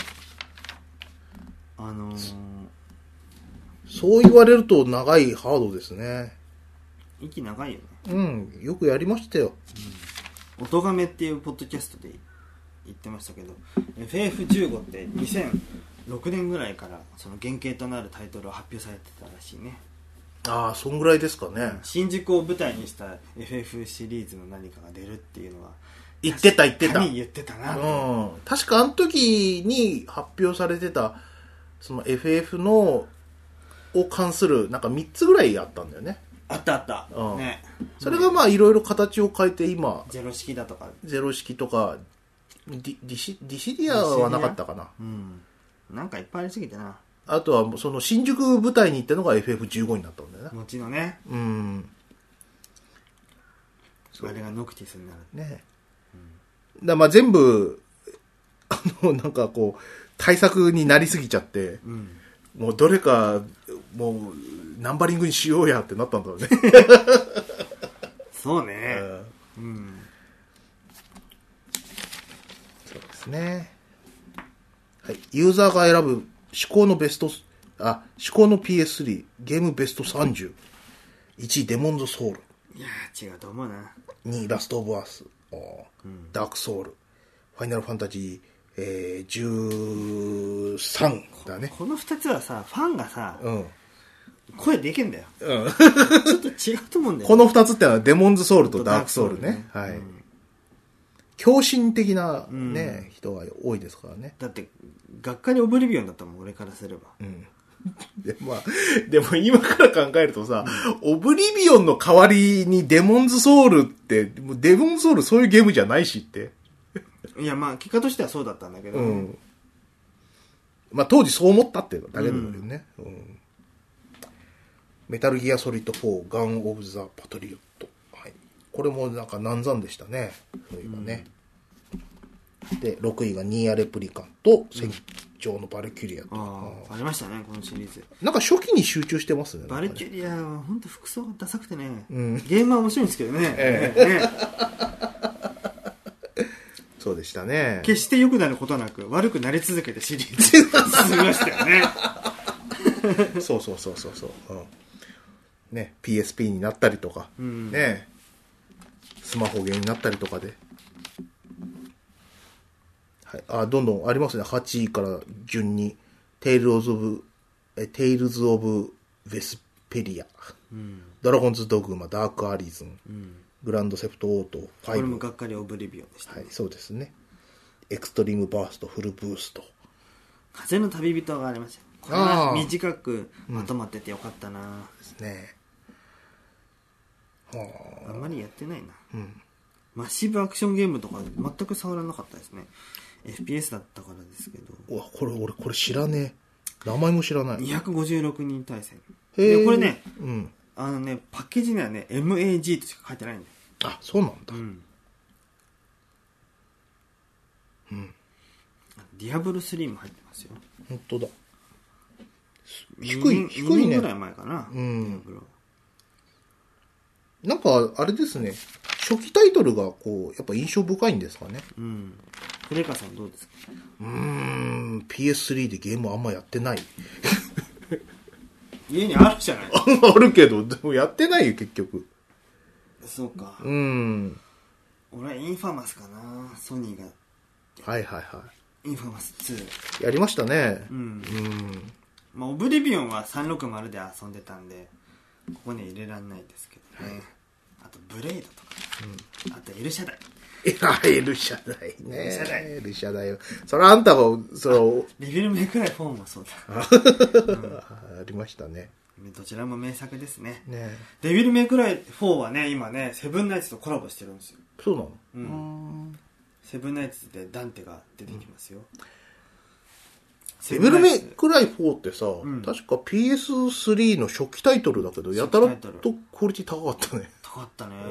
[SPEAKER 1] あのー、
[SPEAKER 2] そう言われると長いハードですね。
[SPEAKER 1] 息長いよね。
[SPEAKER 2] うんよくやりましたよ、
[SPEAKER 1] うん、音亀っていうポッドキャストで言ってましたけど エフエフじゅうご ってにせんろくねんぐらいからその原型となるタイトルを発表されてたらしいね。
[SPEAKER 2] ああそんぐらいですかね。
[SPEAKER 1] 新宿を舞台にした エフエフ シリーズの何かが出るっていうのは
[SPEAKER 2] 言ってた言ってた
[SPEAKER 1] 言ってたな、
[SPEAKER 2] うん、確かあの時に発表されてたその エフエフ のを関するなんかみっつぐらいあったんだよね。
[SPEAKER 1] あったあった、うんね、
[SPEAKER 2] それがまあいろいろ形を変えて今
[SPEAKER 1] ゼロ式だとか
[SPEAKER 2] ゼロ式とかディ、ディシ、ディシディアはなかったかな、
[SPEAKER 1] うん、なんかいっぱいありすぎてな。
[SPEAKER 2] あとはその新宿舞台に行ったのが エフエフじゅうご になったんだよね。
[SPEAKER 1] 後のねうんあれがノクティスになる
[SPEAKER 2] ね。だまあ全部あのなんかこう対策になりすぎちゃって、うん、もうどれかもうナンバリングにしようやってなったんだろうね
[SPEAKER 1] そうね、うん、
[SPEAKER 2] そうですね、はい、ユーザーが選ぶ思考のベストあ思考の ピーエススリー ゲームベストさんじゅういちいデモンズソウル。
[SPEAKER 1] いや違うと思うな。
[SPEAKER 2] にいラストオブアース、うん、ダークソウル、ファイナルファンタジー、えー、じゅうさんだね。
[SPEAKER 1] このふたつはさファンがさ、うん、声でけんだよ、うん、ちょっと違うと思うんだよ、ね、
[SPEAKER 2] このふたつってのはデモンズソウルとダークソウルね、はい、うん、 狂信的なね、うん、人が多いですからね。
[SPEAKER 1] だって、がっかりオブリビオンだったもん、俺からすれば。
[SPEAKER 2] うん。で, まあ、でも今から考えるとさ、うん、オブリビオンの代わりにデモンズソウルって、デモンズソウルそういうゲームじゃないしって。
[SPEAKER 1] いや、まあ、結果としてはそうだったんだけど、ね。うん。
[SPEAKER 2] まあ、当時そう思ったっていうだけだけどね。うんうん、メタルギアソリッドフォー、ガンオブザパトリオット。はい。これもなんか難産でしたね。そういえばね。うん、で、ろくいがニーアレプリカンと戦場のバルキュリアと、うん、
[SPEAKER 1] ああ、ありましたね、このシリーズ。
[SPEAKER 2] なんか初期に集中してますね。
[SPEAKER 1] バルキュリアは本当服装がダサくてね、うん、ゲームは面白いんですけどね。ええね
[SPEAKER 2] そうでしたね。
[SPEAKER 1] 決して良くなることなく悪くなり続けてシリーズ進みましたよね。
[SPEAKER 2] そうそうそうそうそう、うん、ね ピーエスピー になったりとか、うん、ねスマホゲーになったりとかで、はい、あどんどんありますね。はちいから順にテイルズオブえテイルズオブヴェスペリア、うん、ドラゴンズドグマ、ダークアリズン、うん、グランドセプトオートファイブ、
[SPEAKER 1] これもがっかりオブリビオンでした、
[SPEAKER 2] ね、はい、そうですね。エクストリームバースト、フルブースト、
[SPEAKER 1] 風の旅人がありました。これは短くまとまっててよかったな、うん、ですね。はあ、あんまりやってないな、うん、マッシブアクションゲームとか全く触らなかったですね。 エフピーエス だったからですけど。
[SPEAKER 2] うわ、これ俺これ知らねえ、名前も知らない。
[SPEAKER 1] にひゃくごじゅうろくにん対戦で、これね、うん、あのねパッケージにはね エムエージー としか書いてないんだよ。
[SPEAKER 2] あ、そうなんだ。うん、
[SPEAKER 1] うん、ディアブロスリーも入ってますよ。
[SPEAKER 2] 本当だ。低い低いね。にねんぐらい
[SPEAKER 1] 前かな。うん。
[SPEAKER 2] なんかあれですね。初期タイトルがこうやっぱ印象深いんですかね。
[SPEAKER 1] うん。古川さんどうですか。
[SPEAKER 2] うーん。ピーエススリー でゲームあんまやってない。
[SPEAKER 1] 家にあるじゃない。
[SPEAKER 2] あるけどでもやってないよ結局。
[SPEAKER 1] そうか。
[SPEAKER 2] うん。
[SPEAKER 1] 俺はインファマスかな。ソニーが。
[SPEAKER 2] はいはいはい。
[SPEAKER 1] インファマスツー。
[SPEAKER 2] やりましたね。
[SPEAKER 1] うん。うん。まあ、オブリビオンはさんびゃくろくじゅうで遊んでたんでここに入れられないですけどね、はい、あとブレイドとか、うん、あとエルシャダイ。
[SPEAKER 2] エルシャダイね。エルシャダイ。エルシャダイ。それあんたがその
[SPEAKER 1] レビルメクライフォーもそうだ。うん、
[SPEAKER 2] ありましたね。
[SPEAKER 1] どちらも名作ですね。
[SPEAKER 2] ね
[SPEAKER 1] デビルメイクライフォーはね今ねセブンナイツとコラボしてるんですよ。
[SPEAKER 2] そうなの。
[SPEAKER 1] うん。セブンナイツでダンテが出てきますよ。うん、
[SPEAKER 2] デビルメイクライフォーってさ、うん、確か ピーエススリー の初期タイトルだけどやたらとクオリティ高かったね。
[SPEAKER 1] 高かったね。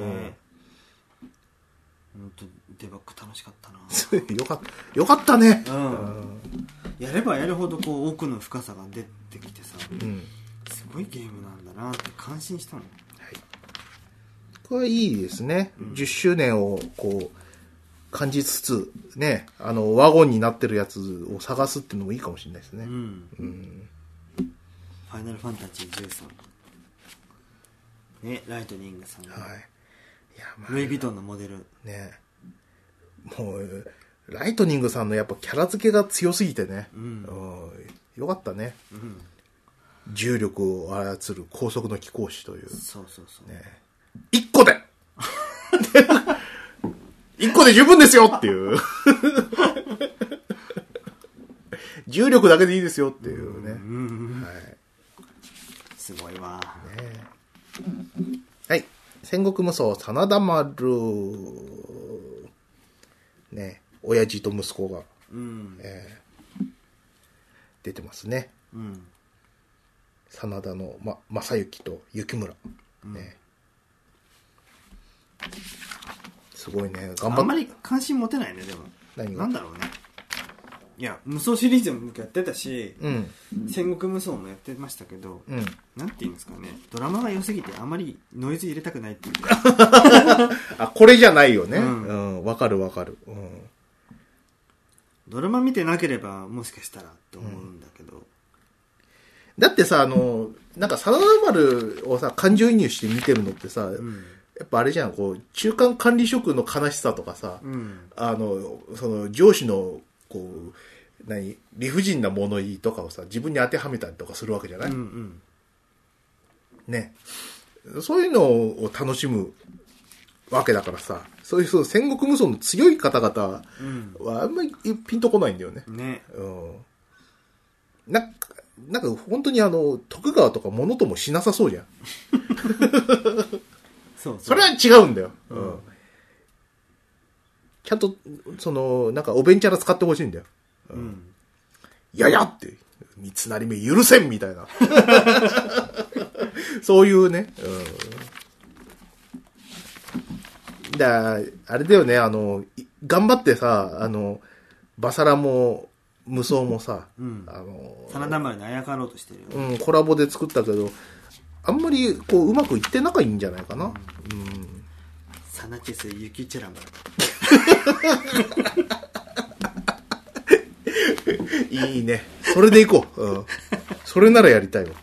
[SPEAKER 1] うん、デバッグ楽しかったな。
[SPEAKER 2] よかったよかったね。
[SPEAKER 1] うん。うん、やればやるほどこう奥の深さが出てきてさ、うん、すごいゲームなんだなって感心したの。はい。
[SPEAKER 2] これはいいですね。うん、じゅっしゅうねんをこう感じつつね、あのワゴンになってるやつを探すっていうのもいいかもしれないですね。うん。うん、
[SPEAKER 1] ファイナルファンタジーじゅうさんね、ライトニングさん、はい、いや、まあ、ルイ・ヴィトンのモデル
[SPEAKER 2] ね。もうライトニングさんのやっぱキャラ付けが強すぎてね、うん、よかったね、うん、重力を操る高速の貴公子という。
[SPEAKER 1] そうそうそう、
[SPEAKER 2] ね、いっこでいっこで十分ですよっていう重力だけでいいですよっていうね、うんうん、はい、
[SPEAKER 1] すごいわ、
[SPEAKER 2] ね、はい、戦国無双真田丸ね、親父と息子が、うん、えー、出てますね、うん、真田の、ま、正行と雪村、うんね、すごいね、
[SPEAKER 1] 頑張って。あんまり関心持てないね、でも。何がなんだろうね。いや、無双シリーズもやってたし、うん、戦国無双もやってましたけど、うん、なんていうんですかね、ドラマが良すぎてあまりノイズ入れたくないっていう
[SPEAKER 2] あ、これじゃないよね。うん、うん、わかるわかる、うん。
[SPEAKER 1] ドラマ見てなければもしかしたらと思うんだけど、うん、
[SPEAKER 2] だってさ、あのなんか真田丸をさ感情移入して見てるのってさ、うん、やっぱあれじゃん、こう中間管理職の悲しさとかさ、うん、あのその上司のこう何理不尽な物言いとかをさ自分に当てはめたりとかするわけじゃない、うんうん、ね、そういうのを楽しむわけだからさ、そういうその戦国無双の強い方々はあんまりピンとこないんだよね。
[SPEAKER 1] ね。
[SPEAKER 2] うん。なんか、なんか本当にあの、徳川とか物ともしなさそうじゃん。
[SPEAKER 1] そうそう。
[SPEAKER 2] それは違うんだよ。うん。うん、ちゃんと、その、なんかおべんちゃら使ってほしいんだよ。うん。うん、ややって、三成目許せんみたいな。そういうね。うん。だあれだよね、あの、頑張ってさ、あの、バサラも、無双もさ、うん、あの、
[SPEAKER 1] 真田丸にあやかろうとしてるよ、
[SPEAKER 2] ね。うん、コラボで作ったけど、あんまり、こう、うまくいってなかいんじゃないかな。うん。
[SPEAKER 1] サナチェスユキチェラム
[SPEAKER 2] いいね。それでいこう。うん。それならやりたいわ。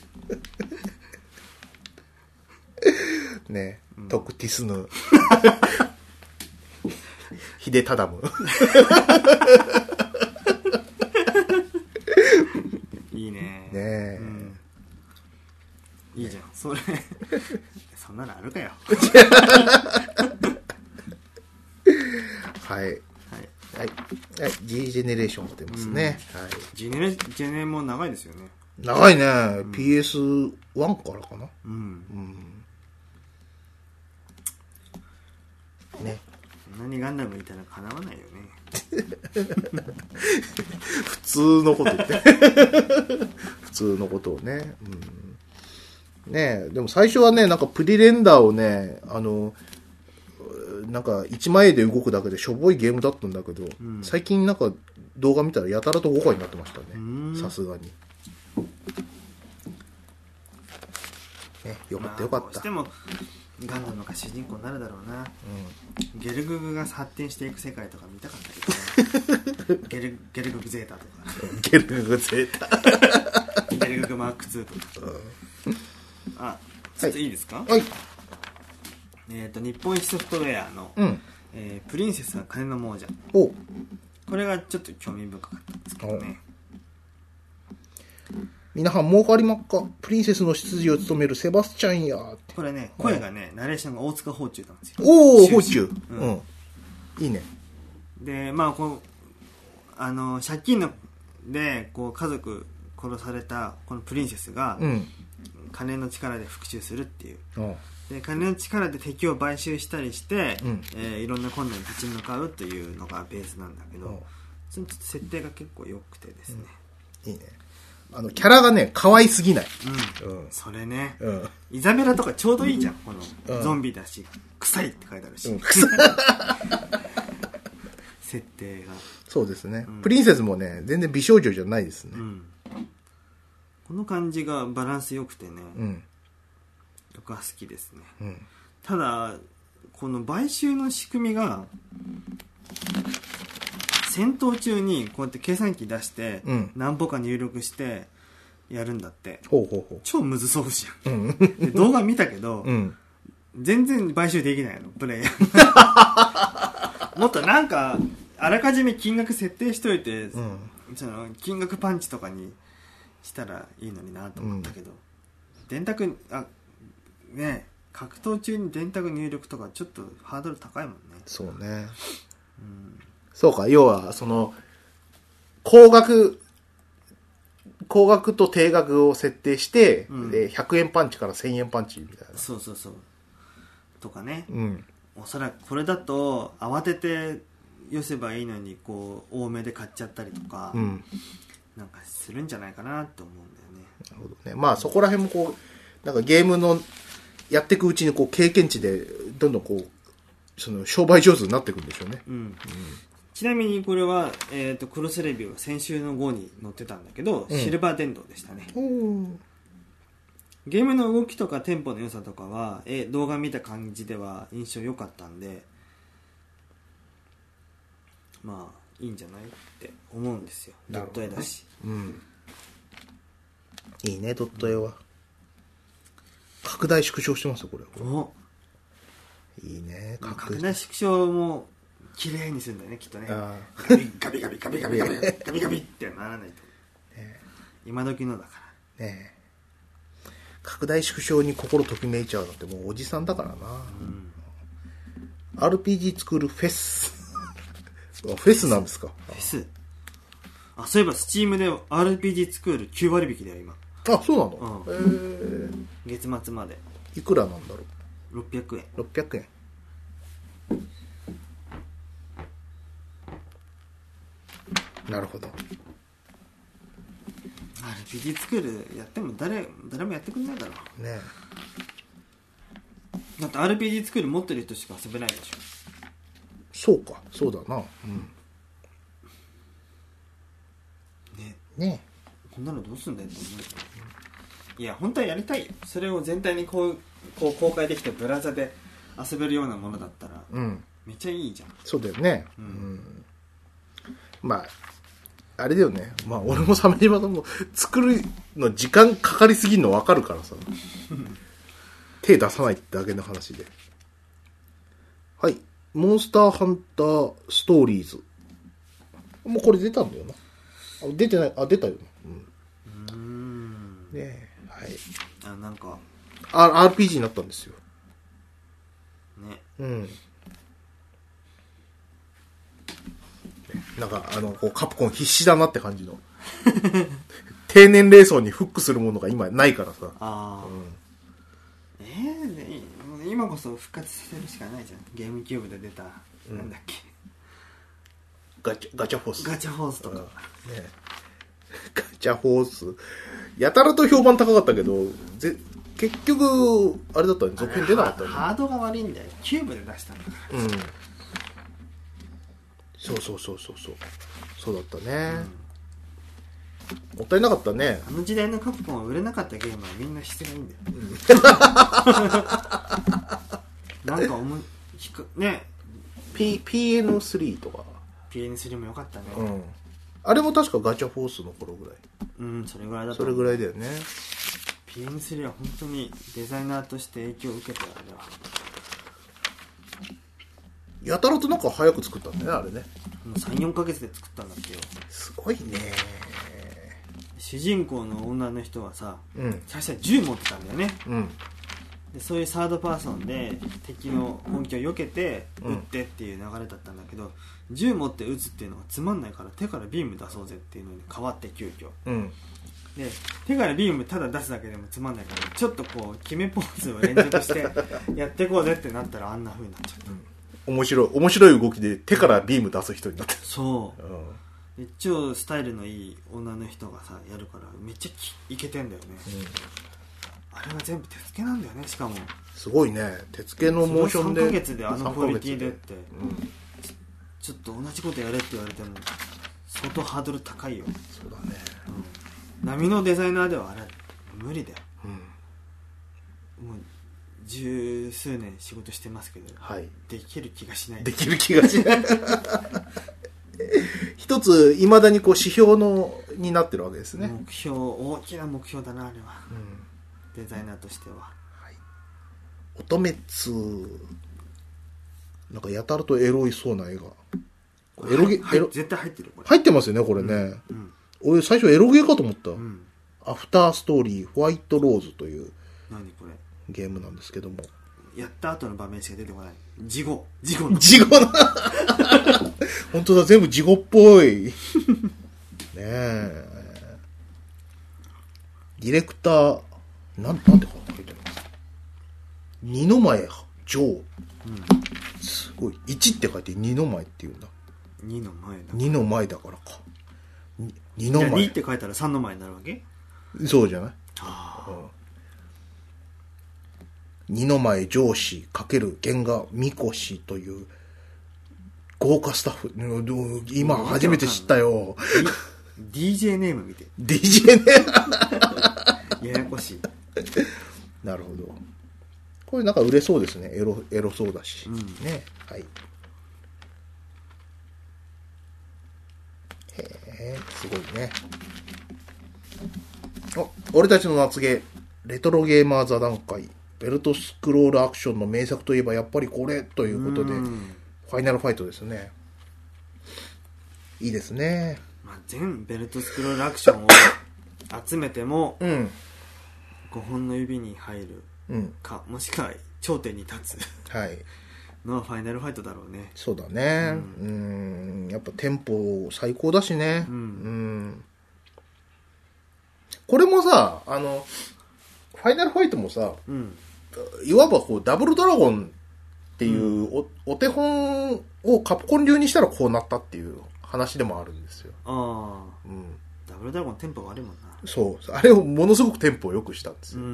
[SPEAKER 2] うん、ねえ、トクティスヌ。ヒデタダム。
[SPEAKER 1] いいね。
[SPEAKER 2] ねえ、
[SPEAKER 1] うん。いいじゃん。それ、そんなのあるかよ。
[SPEAKER 2] はい。はい。はい。はい。G ジェネレーションが出ますね。うん、はい。
[SPEAKER 1] ジェネレ、ジェネも長いですよね。
[SPEAKER 2] 長いね。うん、ピーエスワン からかな。うん。うん。ね。
[SPEAKER 1] そんなにガンダムみたいなの叶わないよね。
[SPEAKER 2] 普通のこと言って。普通のことをね。うん。ねえ、でも最初はね、なんかプリレンダーをね、あの、なんかいちまい絵で動くだけでしょぼいゲームだったんだけど、うん、最近なんか動画見たらやたらとごかになってましたね。さすがに。ね、よかったよかった。
[SPEAKER 1] どうしてもガンダムが主人公になるだろうな。うん、ゲルググが発展していく世界とか見たかったけど、ね、ゲルゲルググゼータとか。
[SPEAKER 2] ゲルググゼー
[SPEAKER 1] タ。ゲルググマークツーとか。うん、あ、ちょっといいですか？はい。えっと日本一ソフトウェアの、うんえー、プリンセスは金の亡者。おこれがちょっと興味深かったんですけどね。
[SPEAKER 2] みなはん儲かりまっか。プリンセスの執事を務めるセバスチャンやって。
[SPEAKER 1] これね、声がね、ナレーションが大塚芳忠なんですよ。
[SPEAKER 2] おお、芳忠。うん、うん。いいね。
[SPEAKER 1] で、まあこうあの借金のでこう家族殺されたこのプリンセスが、うん、金の力で復讐するっていう。で金の力で敵を買収したりして、うんえー、いろんな困難に立ち向かうというのがベースなんだけど、そのちょっと設定が結構良くてですね、
[SPEAKER 2] うん、いいね。あのキャラがね可愛すぎない、
[SPEAKER 1] うんうん、それね、うん、イザベラとかちょうどいいじゃん。この、うん、ゾンビだし臭いって書いてあるし、うん、設定が
[SPEAKER 2] そうですね、うん、プリンセスもね全然美少女じゃないですね、うん、
[SPEAKER 1] この感じがバランス良くてね、うん、僕は好きですね、うん、ただこの買収の仕組みが戦闘中にこうやって計算機出して何歩か入力してやるんだって、うん、ほうほうほう超むずそうじゃん、うん、で動画見たけど、うん、全然買収できないのプレイヤーもっとなんかあらかじめ金額設定しといて、うん、その金額パンチとかにしたらいいのになと思ったけど、うん、電卓あね格闘中に電卓入力とかちょっとハードル高いもんね。
[SPEAKER 2] そうね、うん、そうか、要はその高額高額と低額を設定して、うん、でひゃくえんパンチからせんえんパンチみたいな。
[SPEAKER 1] そうそうそうとかね、うん、おそらくこれだと慌てて寄せばいいのにこう多めで買っちゃったりとか、うん、なんかするんじゃないかなと思うんだよね。
[SPEAKER 2] なるほどね。まあそこら辺もこうなんかゲームのやっていくうちにこう経験値でどんどんこうその商売上手になっていくんでしょうね、うんうん、
[SPEAKER 1] ちなみにこれは、えー、とクロスレビューは先週の号に載ってたんだけど、うん、シルバー電動でしたね。ゲームの動きとかテンポの良さとかはえ動画見た感じでは印象良かったんで、まあいいんじゃないって思うんですよ。ドット絵だし、うん、
[SPEAKER 2] いいねドット絵は、うん、拡大縮小してますよこれ。おいいね。
[SPEAKER 1] 拡大縮小も綺麗にするんだよねきっとね。ガビガビガビガビガビガビガビガビってならないと、ね、今時のだからね。
[SPEAKER 2] 拡大縮小に心ときめいちゃうのってもうおじさんだからな、うん、 アールピージー 作るフェス。フェスなんですか？
[SPEAKER 1] フェス。あ、そういえばスチームで アールピージー スクールきゅう割引だよ今。
[SPEAKER 2] あ、そうなの？
[SPEAKER 1] うん、
[SPEAKER 2] へー。
[SPEAKER 1] 月末まで
[SPEAKER 2] いくらなんだろう？
[SPEAKER 1] ろっぴゃくえん。
[SPEAKER 2] ろっぴゃくえん。なるほど。
[SPEAKER 1] アールピージー スクールやっても誰誰もやってくんないだろう
[SPEAKER 2] ね。
[SPEAKER 1] だって アールピージー スクール持ってる人しか遊べないでしょ。
[SPEAKER 2] そうか、そうだな。うん
[SPEAKER 1] ね。
[SPEAKER 2] ね。
[SPEAKER 1] こんなのどうすんだよって思う。いや本当はやりたいよ。それを全体にこうこう公開できてブラウザで遊べるようなものだったら、
[SPEAKER 2] うん、
[SPEAKER 1] めっちゃいいじゃん。
[SPEAKER 2] そうだよね。
[SPEAKER 1] うん、
[SPEAKER 2] うん、まああれだよね。まあ俺も鮫島さんも作るの時間かかりすぎるの分かるからさ。手出さないってだけの話で。はい。モンスターハンターストーリーズ。もうこれ出たんだよな。あ、出てない。あ、出たよな。うん。うーん。ねえ。はい。
[SPEAKER 1] あ、なんか。
[SPEAKER 2] アールピージー になったんですよ。
[SPEAKER 1] ね。
[SPEAKER 2] うん。なんか、あの、こうカプコン必死だなって感じの。低年齢層にフックするものが今ないからさ。
[SPEAKER 1] ああ。うん、えー、ね、今こそ復活させるしかないじゃん。ゲームキューブで出た、うん、なんだっけ。
[SPEAKER 2] ガチャ、ガチャホース。
[SPEAKER 1] ガチャホースとか。ね、
[SPEAKER 2] ガチャホース。やたらと評判高かったけど、ぜ結局、あれだったね。続編出なかったね。
[SPEAKER 1] ハードが悪いんだよ。キューブで出したんだから。うん。
[SPEAKER 2] そうそうそうそうそう。そうだったね。うん、もったいなかったね。
[SPEAKER 1] あの時代のカプコンは売れなかったゲームはみんな質がいいんだよ。うん、なんか思い、ひく、ね。
[SPEAKER 2] P、ピーエヌスリー とか。
[SPEAKER 1] ピーエヌスリー も良かったね。
[SPEAKER 2] うん。あれも確かガチャフォースの頃ぐらい。
[SPEAKER 1] うん、それぐらいだった。
[SPEAKER 2] それぐらいだよね。
[SPEAKER 1] ピーエヌスリー は本当にデザイナーとして影響を受けたあれは。
[SPEAKER 2] やたらとなんか早く作ったんだね、あれね。
[SPEAKER 1] もうさん、よんかげつで作ったんだってよ。
[SPEAKER 2] すごいね。
[SPEAKER 1] 主人公の女の人はさ、
[SPEAKER 2] うん、
[SPEAKER 1] 最初は銃持ってたんだよね。
[SPEAKER 2] うん、
[SPEAKER 1] でそういうサードパーソンで敵の本気を避けて撃ってっていう流れだったんだけど、うん、銃持って撃つっていうのがつまんないから手からビーム出そうぜっていうのに変わって急遽、うん、で手からビームただ出すだけでもつまんないからちょっとこう決めポーズを連続してやっていこうぜってなったらあんな風になっちゃった、うん、
[SPEAKER 2] 面白い面白い動きで手からビーム出す人になってる。
[SPEAKER 1] そう、うん、で超スタイルのいい女の人がさやるからめっちゃイケてんだよね、うん、あれは全部手付けなんだよね。しかも
[SPEAKER 2] すごいね、手付けのモーションで
[SPEAKER 1] さんかげつであのクオリティでって、うん、ち, ちょっと同じことやれって言われても相当ハードル高いよ。
[SPEAKER 2] そうだね、
[SPEAKER 1] うん、波のデザイナーではあれ無理だよ、うん、もう十数年仕事してますけど、はい、できる気がしない。
[SPEAKER 2] できる気がしない一ついまだにこう指標のになってるわけですね。
[SPEAKER 1] 目標、大きな目標だなあれは、うん、デザイナーとしては。はい、
[SPEAKER 2] 乙女つなんかやたらとエロいそうな絵が
[SPEAKER 1] エロゲ、はい、エロ絶対入ってるこれ。
[SPEAKER 2] 入ってますよねこれね、うんうん、俺最初エロゲーかと思った、うん、アフターストーリーホワイトローズという
[SPEAKER 1] 何これ
[SPEAKER 2] ゲームなんですけども、
[SPEAKER 1] やった後の場面しか出てこない。事後事後の
[SPEAKER 2] 事後な本当だ、全部事後っぽいねえ。ディレクターなんなんて書いてあるの、二の前ジョー、うん、すごいいちって書いて二の前っていうんだ。
[SPEAKER 1] にの前だ
[SPEAKER 2] にの前だからか。にの前
[SPEAKER 1] にって書いたらさんの前になるわけ。
[SPEAKER 2] そうじゃない。
[SPEAKER 1] ああ、
[SPEAKER 2] うん、二の前上司×原画みこしという豪華スタッフ、今初めて知ったよ。
[SPEAKER 1] ディージェー ネーム見て。
[SPEAKER 2] ディージェー ネー
[SPEAKER 1] ムややこしい。
[SPEAKER 2] なるほど。これなんか売れそうですね。エロエロそうだし、うん、ね。はい。へえ、すごいね。お、俺たちの夏ゲーレトロゲーマー座談会、ベルトスクロールアクションの名作といえばやっぱりこれということで、ファイナルファイトですね。いいですね。
[SPEAKER 1] まあ、全ベルトスクロールアクションを集めても、うん、ごほんの指に入るか、うん、もしくは頂点に立つ、
[SPEAKER 2] はい、
[SPEAKER 1] のファイナルファイトだろうね。
[SPEAKER 2] そうだね。うん、うんやっぱテンポ最高だしね。うん。うん、これもさ、あの、ファイナルファイトもさ、うん、いわばこうダブルドラゴンっていうお、うん、お手本をカプコン流にしたらこうなったっていう話でもあるんですよ。ああ。うん。
[SPEAKER 1] ダブルドラゴンテンポ悪いもんな。
[SPEAKER 2] そう。あれをものすごくテンポを良くしたんですよ。うん。うん、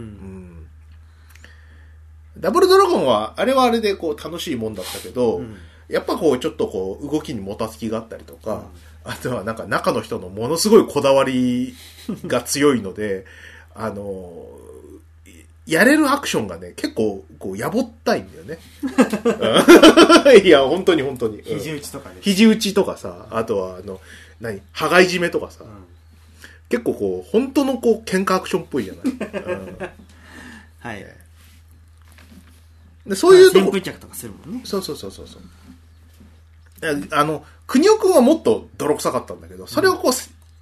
[SPEAKER 2] ダブルドラゴンは、あれはあれでこう楽しいもんだったけど、うん、やっぱこうちょっとこう動きにもたつきがあったりとか、うん、あとはなんか中の人のものすごいこだわりが強いので、あの、やれるアクションがね、結構こうやぼったいんだよね。いや、本当に本当に。
[SPEAKER 1] 肘打ちとかね。
[SPEAKER 2] 肘打ちとかさ、あとはあの、何羽交い締めとかさ、うん、結構こう、本当のこう喧嘩アクションっぽいじゃない、うん、はい。でそういうとこ。
[SPEAKER 1] 旋風脚とかするもんね。
[SPEAKER 2] そうそうそうそうそう。あの、国尾くんはもっと泥臭かったんだけど、それをこう、うん、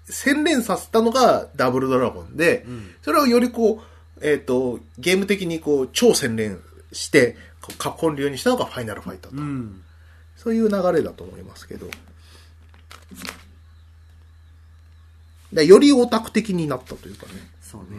[SPEAKER 2] 洗練させたのがダブルドラゴンで、うん、それをよりこう、えっと、ゲーム的にこう、超洗練して、カプコン流にしたのがファイナルファイトと。うん、そういう流れだと思いますけど。でよりオタク的になったというかね。
[SPEAKER 1] そうね。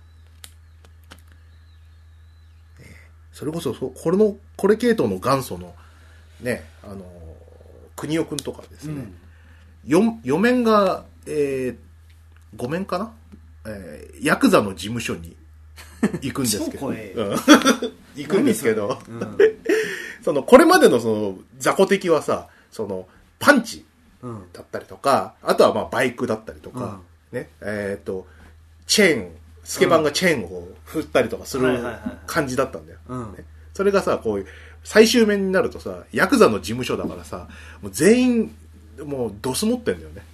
[SPEAKER 2] うん、それこそ、これの、これ系統の元祖の、ね、あの、国尾くんとかですね。うん、よ、よ面が、えー、ご面かな、えー、ヤクザの事務所に行くんですけど。行くんですけど、うん、その、これまでのその、雑魚敵はさ、その、パンチだったりとか、うん、あとはまあバイクだったりとか、うん、ね、えっと、チェーン、スケバンがチェーンを振ったりとかする感じだったんだよ。それがさ、こういう、最終面になるとさ、ヤクザの事務所だからさ、もう全員、もうドス持ってんだよね。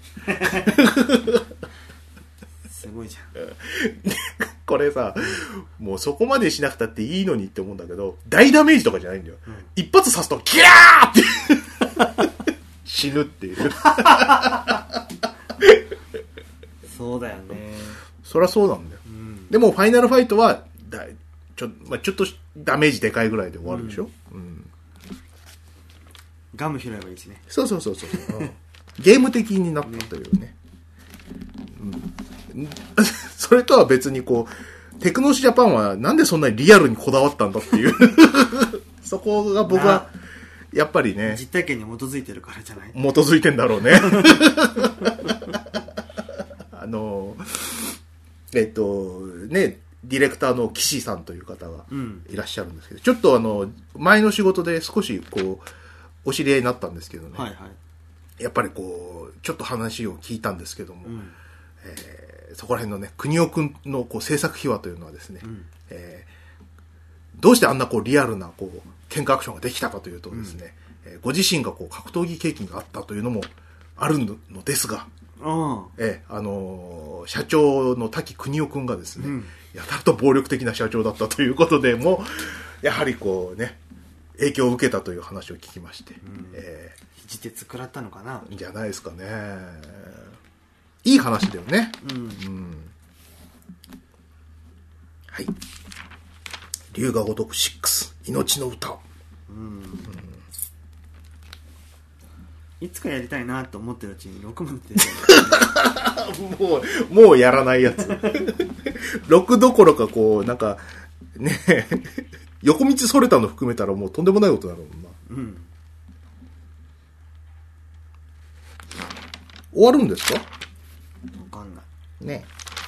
[SPEAKER 1] すごいじゃん。
[SPEAKER 2] これさ、もうそこまでしなくたっていいのにって思うんだけど、大ダメージとかじゃないんだよ。うん、一発刺すと、キャーって死ぬっていう。
[SPEAKER 1] そうだよね。
[SPEAKER 2] そりゃそうなんだよ。うん、でも、ファイナルファイトは、だちょ、まあ、ちょっとダメージでかいぐらいで終わるでしょ、うんうん、
[SPEAKER 1] ガム拾えばいいしね。
[SPEAKER 2] そうそうそうそう、うん、ゲーム的になったというね、ね、うん、それとは別にこうテクノシジャパンはなんでそんなにリアルにこだわったんだっていうそこが僕はやっぱりね、
[SPEAKER 1] 実体験に基づいてるからじゃない？
[SPEAKER 2] 基づいてんだろうねあのえっとね、ディレクターの岸さんという方がいらっしゃるんですけど、うん、ちょっとあの前の仕事で少しこうお知り合いになったんですけどね、はいはい、やっぱりこうちょっと話を聞いたんですけども、うん、えー、そこら辺のね国尾くんのこう制作秘話というのはですね、うん、えー、どうしてあんなこうリアルなこう喧嘩アクションができたかというとですね、うん、えー、ご自身がこう格闘技経験があったというのもあるのですが、えー、あのー、社長の滝国尾くんがですね、うん、やたらと暴力的な社長だったということでもやはりこうね影響を受けたという話を聞きまして、うん、え
[SPEAKER 1] ー、肘鉄食らったのかな
[SPEAKER 2] じゃないですかね。いい話だよね、うんうん、はい、龍が如くろく命の歌、うんうん、
[SPEAKER 1] いつかやりたいなと思ってるうちにろくまで出て
[SPEAKER 2] るもうもうやらないやつろくどころかこうなんかね横道それたの含めたらもうとんでもないことになるもんな、うん、終わるんですか？
[SPEAKER 1] わかんない
[SPEAKER 2] ね。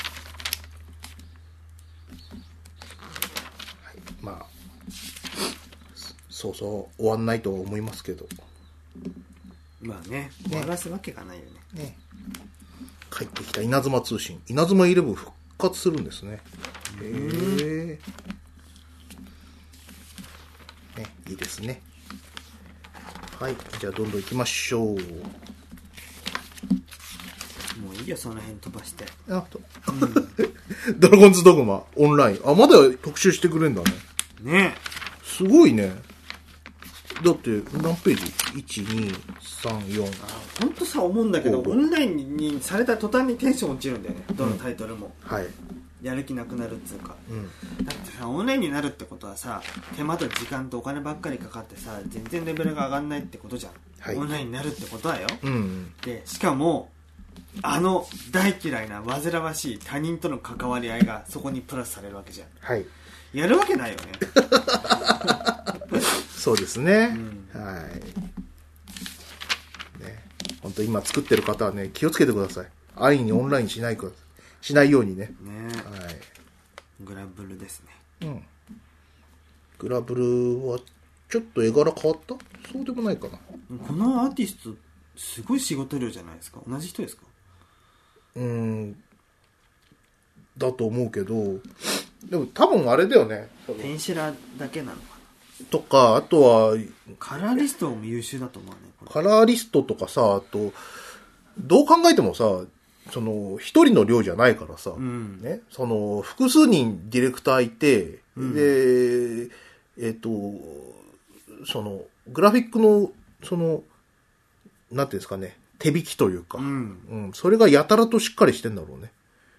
[SPEAKER 2] はい、まあそうそう終わんないと思いますけど、
[SPEAKER 1] まあね、終わらすわけがないよね。ね、
[SPEAKER 2] 帰ってきた稲妻通信、稲妻イレブン復活するんですね。へえ。ね、いいですね。はい、じゃあどんどん行きましょう。
[SPEAKER 1] もういいよ、その辺飛ばして。
[SPEAKER 2] あと、うん、ドラゴンズドグマオンライン。あ、まだ特集してくれんだね。
[SPEAKER 1] ね、
[SPEAKER 2] すごいね。だって何ページ ?いち、に、さん、よん。
[SPEAKER 1] ほんとさ、思うんだけど、オンラインにされた途端にテンション落ちるんだよね、どのタイトルも、
[SPEAKER 2] うん、はい。
[SPEAKER 1] やる気なくなるっつうか、
[SPEAKER 2] うん、
[SPEAKER 1] だってさオンラインになるってことはさ手間と時間とお金ばっかりかかってさ全然レベルが上がんないってことじゃん、はい、オンラインになるってことはよ、うん、でしかもあの大嫌いな煩わしい他人との関わり合いがそこにプラスされるわけじゃん、はい、やるわけないよね
[SPEAKER 2] そうですね、うん、はいね、本当今作ってる方はね気をつけてください。安易にオンラインしないかしないようにね。ね、はい。
[SPEAKER 1] グラブルですね。
[SPEAKER 2] うん。グラブルはちょっと絵柄変わった？そうでもないかな。
[SPEAKER 1] このアーティストすごい仕事量じゃないですか。同じ人ですか？
[SPEAKER 2] うーん。だと思うけど、でも多分あれだよね。
[SPEAKER 1] ペンシラだけなのか
[SPEAKER 2] な。とか、あとは
[SPEAKER 1] カラーリストも優秀だと思うね。
[SPEAKER 2] これカラーリストとかさ、あとどう考えてもさ。その一人の量じゃないからさ、うん、ね、その複数人ディレクターいて、うん、でえっとそのグラフィックのそのなんていうんですかね手引きというか、うんうん、それがやたらとしっかりしてんだろうね。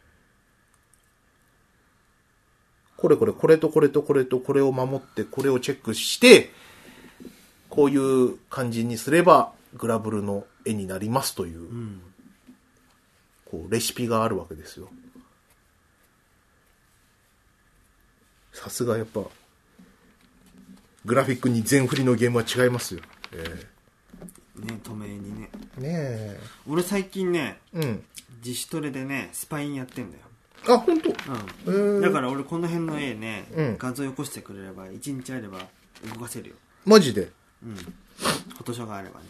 [SPEAKER 2] これこれこれとこれとこれとこれを守ってこれをチェックしてこういう感じにすればグラブルの絵になりますという。うん、こうレシピがあるわけですよ。さすがやっぱグラフィックに全振りのゲームは違いますよ。え
[SPEAKER 1] ー、ね透明にね。
[SPEAKER 2] ねえ。
[SPEAKER 1] 俺最近ね、うん、自主トレでねスパインやってんだよ。
[SPEAKER 2] あ本当。
[SPEAKER 1] うん。だから俺この辺の絵ね、うん、画像よこしてくれれば一日あれば動かせるよ。
[SPEAKER 2] マジで。
[SPEAKER 1] うん。フォトショーがあればね。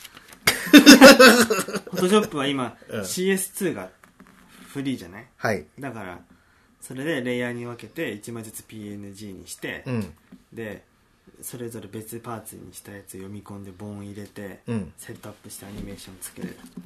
[SPEAKER 1] フォトショップは今、うん、シーエスツー がフリーじゃない？はい。だからそれでレイヤーに分けていちまいずつ ピーエヌジー にして、うん、でそれぞれ別パーツにしたやつ読み込んでボーン入れて、うん、セットアップしてアニメーションつけれる。うん。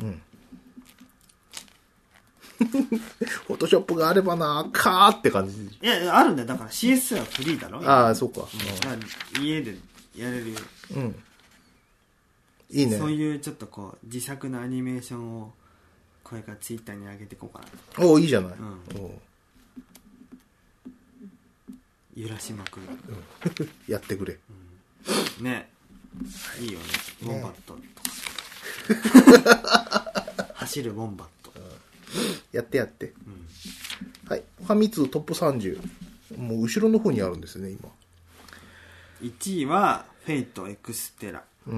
[SPEAKER 2] フォトショップがあればなかーって感じ。
[SPEAKER 1] いやあるんだよ。だから シーエスツー はフリーだろ。
[SPEAKER 2] ああそうか。
[SPEAKER 1] うん、だから家でやれるよ。うん。
[SPEAKER 2] いいね。
[SPEAKER 1] そういうちょっとこう自作のアニメーションをこれからツイッターに上げていこうか
[SPEAKER 2] な。おおいいじゃない。うん、お
[SPEAKER 1] 揺らしまくる、
[SPEAKER 2] うん、やってくれ、
[SPEAKER 1] うん、ねいいよねウォンバットとか走るウォンバット、うん、
[SPEAKER 2] やってやって、うん、はいファミ通トップさんじゅうもう後ろの方にあるんですね今。
[SPEAKER 1] いちいはフェイトエクステラ、うん、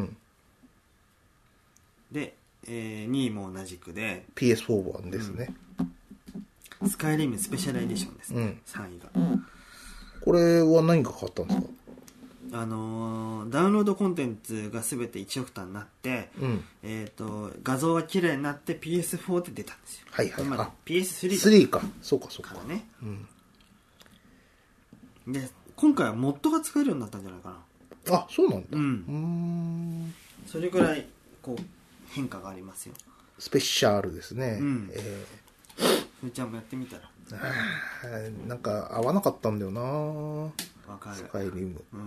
[SPEAKER 1] で、えー、にいも同じくで
[SPEAKER 2] ピーエスフォー 版ですね、
[SPEAKER 1] うん、スカイリムスペシャルエディションですね、うん、さんいが、うん、
[SPEAKER 2] これは何が変わったんですか？
[SPEAKER 1] あのー、ダウンロードコンテンツが全ていちオクタになって、うん、えーと、画像が綺麗になって ピーエスフォー で出たんですよ。はいはい。まあ、ピーエススリー
[SPEAKER 2] スリーか。そうかそうか。
[SPEAKER 1] からね。うん。で、今回はモッドが使えるようになったんじゃないか
[SPEAKER 2] な。あ、そうなんだ。うん。うー
[SPEAKER 1] んそれぐらいこう変化がありますよ。
[SPEAKER 2] スペシャルですね。うん。え
[SPEAKER 1] ー、ふーちゃんもやってみたら。
[SPEAKER 2] なんか合わなかったんだよな。
[SPEAKER 1] わかる。
[SPEAKER 2] スカイリム、うんうん、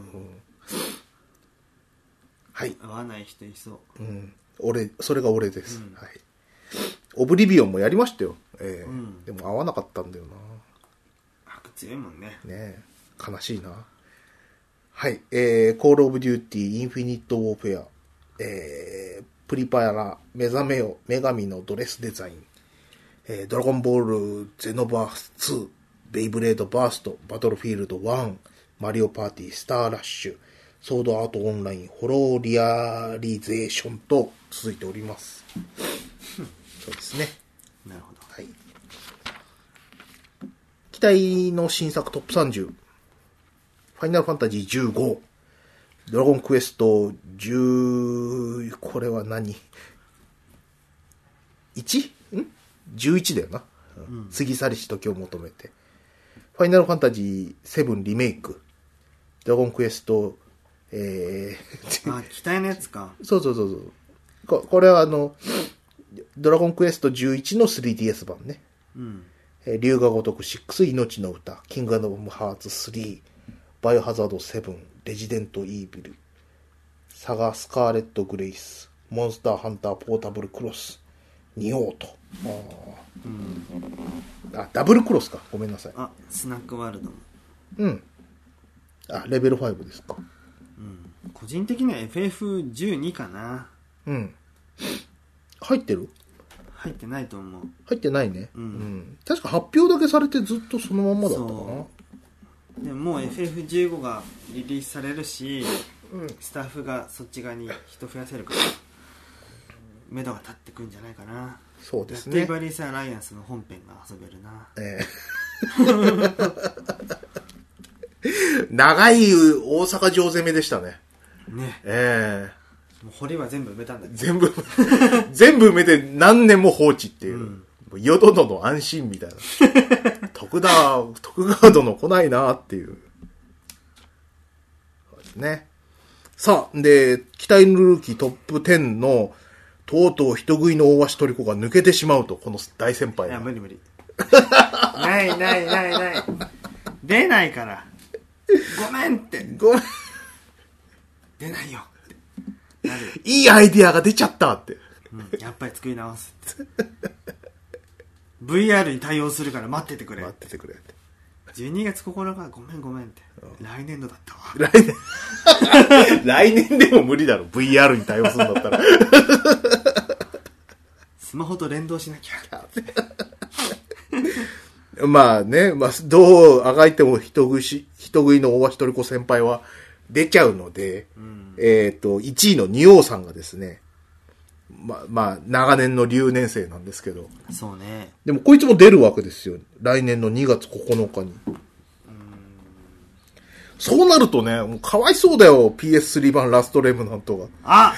[SPEAKER 2] はい
[SPEAKER 1] 合わない人いそう、
[SPEAKER 2] うん、俺それが俺です、うん、はい。オブリビオンもやりましたよ、えーうん、でも合わなかったんだよな。
[SPEAKER 1] 悪強いもんね。
[SPEAKER 2] ね悲しいな。はい、えー、コールオブデューティーインフィニットウォーフェア、えー、プリパラ目覚めよ女神のドレスデザイン、えー、ドラゴンボールゼノバースツー、ベイブレードバースト、バトルフィールドワン、マリオパーティー、スターラッシュ、ソードアートオンライン、ホローリアリゼーションと続いております。そうですね。
[SPEAKER 1] なるほど。
[SPEAKER 2] はい。期待の新作トップさんじゅう、ファイナルファンタジーじゅうご、ドラゴンクエストじゅう、これは何 ?いち? ん ?じゅういち だよな。うん、過ぎ去りし時を求めて。ファイナルファンタジーセブンリメイク。ドラゴンクエスト、え
[SPEAKER 1] ー、あ、期待のやつか。
[SPEAKER 2] そうそうそうそう。こ, これはあの、ドラゴンクエストじゅういちの スリーディーエス 版ね。うん。えー、龍が如くろく、命の歌、キングダムハーツスリー、バイオハザードセブン、レジデントイービル、サガスカーレットグレイス、モンスターハンターポータブルクロス、 仁王と。あ、
[SPEAKER 1] うん、
[SPEAKER 2] あ、ダブルクロスか。ごめんなさい。
[SPEAKER 1] あ、スナックワールドも。
[SPEAKER 2] うん。あ、レベルごですか。
[SPEAKER 1] うん。個人的には エフエフじゅうに かな。
[SPEAKER 2] うん。入ってる？
[SPEAKER 1] 入ってないと思う。
[SPEAKER 2] 入ってないね。
[SPEAKER 1] うん。うん、
[SPEAKER 2] 確か発表だけされてずっとそのまんまだったかな。
[SPEAKER 1] でももう エフエフじゅうご がリリースされるし、
[SPEAKER 2] うん、
[SPEAKER 1] スタッフがそっち側に人増やせるから、目処が立ってくんじゃないかな。
[SPEAKER 2] そうですね。
[SPEAKER 1] ラッティバリースアライアンスの本編が遊べるな。
[SPEAKER 2] ええ長い大阪城攻めでしたね。
[SPEAKER 1] ね。
[SPEAKER 2] ええ
[SPEAKER 1] もう堀は全部埋めたんだけど。
[SPEAKER 2] 全部、全部埋めて何年も放置っていう。うん、淀殿の安心みたいな。徳田、徳川殿来ないなっていう。そうですね。さあ、で、期待のルーキートップじゅうの、とうとう人食いの大鷲トリコが抜けてしまうと、この大先輩が。
[SPEAKER 1] いや、無理無理。ないないないない。出ないから。ごめんって。
[SPEAKER 2] ごめん。
[SPEAKER 1] 出ないよ。
[SPEAKER 2] いいアイディアが出ちゃったって、
[SPEAKER 1] うん、やっぱり作り直すブイアール に対応するから待っててくれ
[SPEAKER 2] 待っててくれって
[SPEAKER 1] じゅうにがつここのかごめんごめんって、うん、来年度だったわ
[SPEAKER 2] 来年来年でも無理だろ ブイアール に対応するんだったら
[SPEAKER 1] スマホと連動しなきゃ
[SPEAKER 2] まあね、まあ、どうあがいても人食いし人食いの大鷲トリコ先輩は出ちゃうので、うん、えっと、いちいの仁王さんがですね、ま、まあ、長年の留年生なんですけど。
[SPEAKER 1] そうね。
[SPEAKER 2] でも、こいつも出るわけですよ。来年のにがつここのかに。うん、そうなるとね、もうかわいそうだよ、ピーエススリー 版ラストレムナントが。
[SPEAKER 1] あ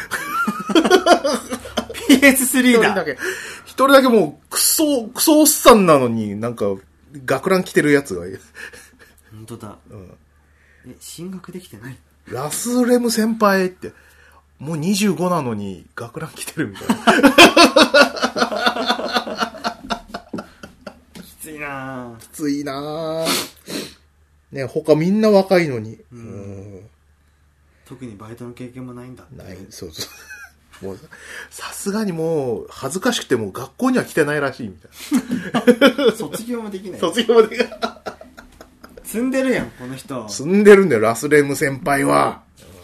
[SPEAKER 1] ピーエススリー だ。
[SPEAKER 2] 一人だけ、一人だけもう、クソ、クソおっさんなのに、なんか、学ラン着てるやつがいる。
[SPEAKER 1] 本当だ。うん。え、進学できてない？
[SPEAKER 2] ラスレム先輩って、もうにじゅうごなのに学ラン着てるみたいな。
[SPEAKER 1] きついなぁ。
[SPEAKER 2] きついなぁ。ね、他みんな若いのに。うんうん、
[SPEAKER 1] 特にバイトの経験もないんだって。
[SPEAKER 2] ない、そうそう。もうさすがにもう恥ずかしくても学校には来てないらしいみたいな。
[SPEAKER 1] 卒業もできない。
[SPEAKER 2] 卒業もできない。
[SPEAKER 1] 積んでるやんこの人。
[SPEAKER 2] 積んでるんだよラスレム先輩は、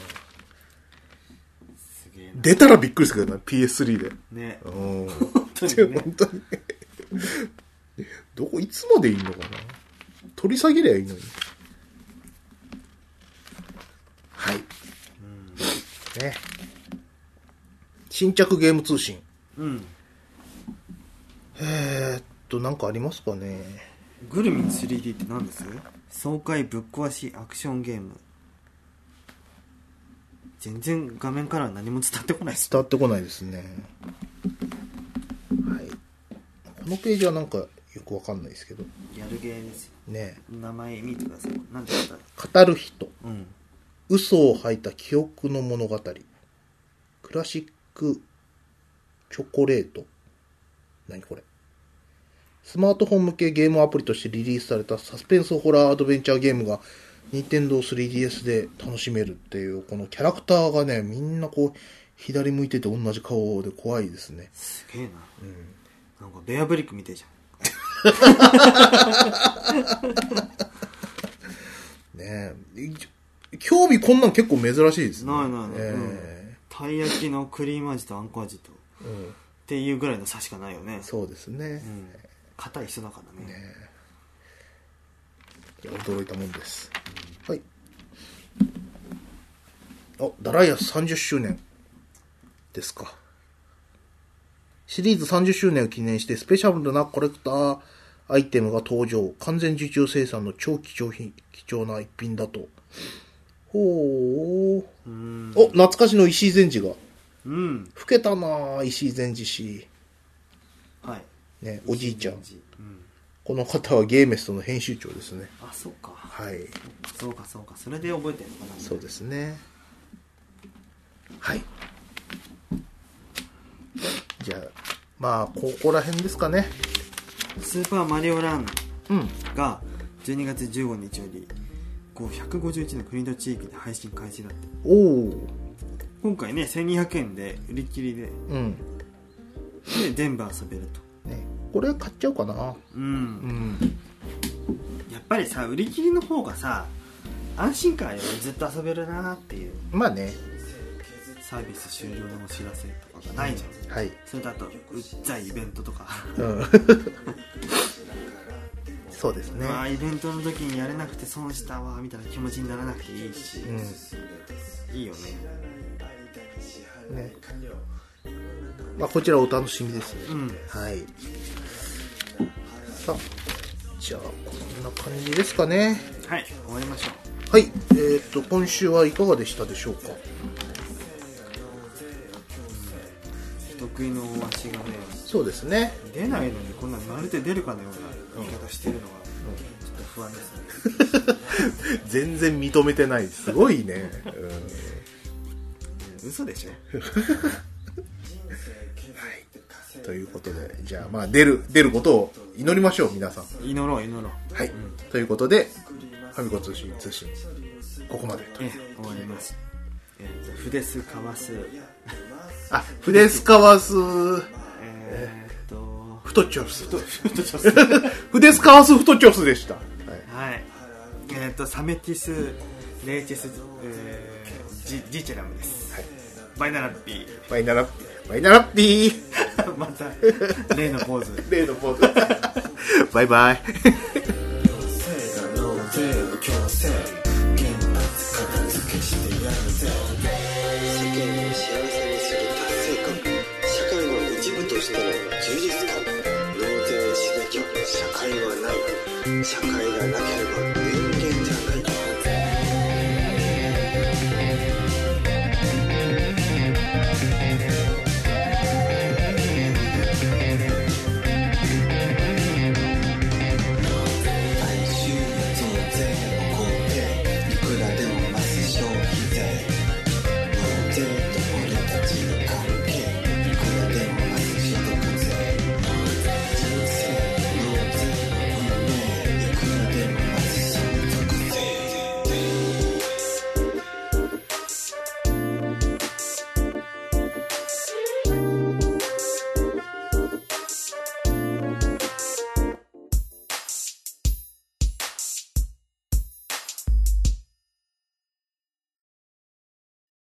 [SPEAKER 2] うん、すげえな。出たらびっくりするけどな ピーエススリー でね、うん、本当に、ね、本当にどこいつまでいいのかな。取り下げりゃいいのに。はい、うん、ね。新着ゲーム通信、うん、えーっとなんかありますかね。
[SPEAKER 1] グルミン スリーディー って何です？爽快ぶっ壊しアクションゲーム。全然画面からは何も伝わってこないです。
[SPEAKER 2] 伝わってこないですね。はい。このページはなんかよくわかんないですけど。
[SPEAKER 1] ギャルゲーですよ。
[SPEAKER 2] ね。
[SPEAKER 1] 名前見てください。何て言った
[SPEAKER 2] ら。語る人。うん。嘘を吐いた記憶の物語。クラシックチョコレート。何これ。スマートフォン向けゲームアプリとしてリリースされたサスペンスホラーアドベンチャーゲームが ニンテンドースリーディーエス で楽しめるっていう、このキャラクターがね、みんなこう左向いてて同じ顔で怖いですね。
[SPEAKER 1] すげえな、うん、なんかベアブリックみたいじ
[SPEAKER 2] ゃんねえ、興味こんなん結構珍しいですね。
[SPEAKER 1] ないないない、えーうん、たい焼きのクリーム味とあんこ味と、うん、っていうぐらいの差しかないよね。
[SPEAKER 2] そうですね、うん、
[SPEAKER 1] 硬い人だからね。ね
[SPEAKER 2] え、驚いたもんです、うん、はい。あ、ダライアスさんじゅっしゅうねんですか。シリーズさんじゅっしゅうねんを記念してスペシャルなコレクターアイテムが登場。完全受注生産の超貴重品、貴重な一品だと。ほー。うん、お、懐かしの石井禅師が。うん。老けたなぁ、石井禅師氏。
[SPEAKER 1] はい。
[SPEAKER 2] ね、おじいちゃん。うん、この方はゲーメストの編集長ですね。
[SPEAKER 1] あ、そうか。
[SPEAKER 2] はい。
[SPEAKER 1] そうかそうか。それで覚えてるのかな。
[SPEAKER 2] そうですね。はい。じゃあ、まあ、ここら辺ですかね。
[SPEAKER 1] スーパーマリオランがじゅうにがつじゅうごにちよりひゃくごじゅういちの国と地域で配信開始だって。
[SPEAKER 2] おお。
[SPEAKER 1] 今回ねせんにひゃくえんで売り切りで、うん、 で全部遊べると、
[SPEAKER 2] ね、これ買っちゃおうかな。
[SPEAKER 1] うん、うん、やっぱりさ売り切りの方がさ安心感よりずっと遊べるなっていう。
[SPEAKER 2] まあね、
[SPEAKER 1] サービス終了のお知らせとかがないじゃん、はい、それだとうっざいイベントとか、うん、
[SPEAKER 2] そうですね、
[SPEAKER 1] まあ、イベントの時にやれなくて損したわみたいな気持ちにならなくていいし、うん、いいよね。
[SPEAKER 2] ね、まあ、こちらお楽しみですね、うん、はい。さあじゃあこんな感じですかね。
[SPEAKER 1] はい、終わりましょ
[SPEAKER 2] う。はい、えー、っと今週はいかがでしたでしょうか。
[SPEAKER 1] 得意の大足がね、
[SPEAKER 2] そうですね、
[SPEAKER 1] 出ないのにこんなまるで出るかのような言い方してるのが、うん、ちょっと不安ですね。
[SPEAKER 2] 全然認めてない、すごいね、
[SPEAKER 1] うん、嘘でしょ。
[SPEAKER 2] ということで、じゃあまあ出る出ることを祈りましょう、皆さん。
[SPEAKER 1] 祈ろう祈ろう。
[SPEAKER 2] はい、うん、ということでファミコン通信通信ここまでと、
[SPEAKER 1] ええ、終わります。えー、と筆すかわす
[SPEAKER 2] あ筆すかわす
[SPEAKER 1] えー、っと
[SPEAKER 2] 太チョス筆すかわす太チョスでした。はい、
[SPEAKER 1] はい、えー、っとサメティスレイチェス、えー、ジ, ジチェラムです。はい、バイナラッピー
[SPEAKER 2] バイナラッピーバイナラッピー
[SPEAKER 1] また例のポーズ
[SPEAKER 2] 例のポーズバイバイ。
[SPEAKER 3] しての充実感。納税しなきゃ社会はない。社会がなければ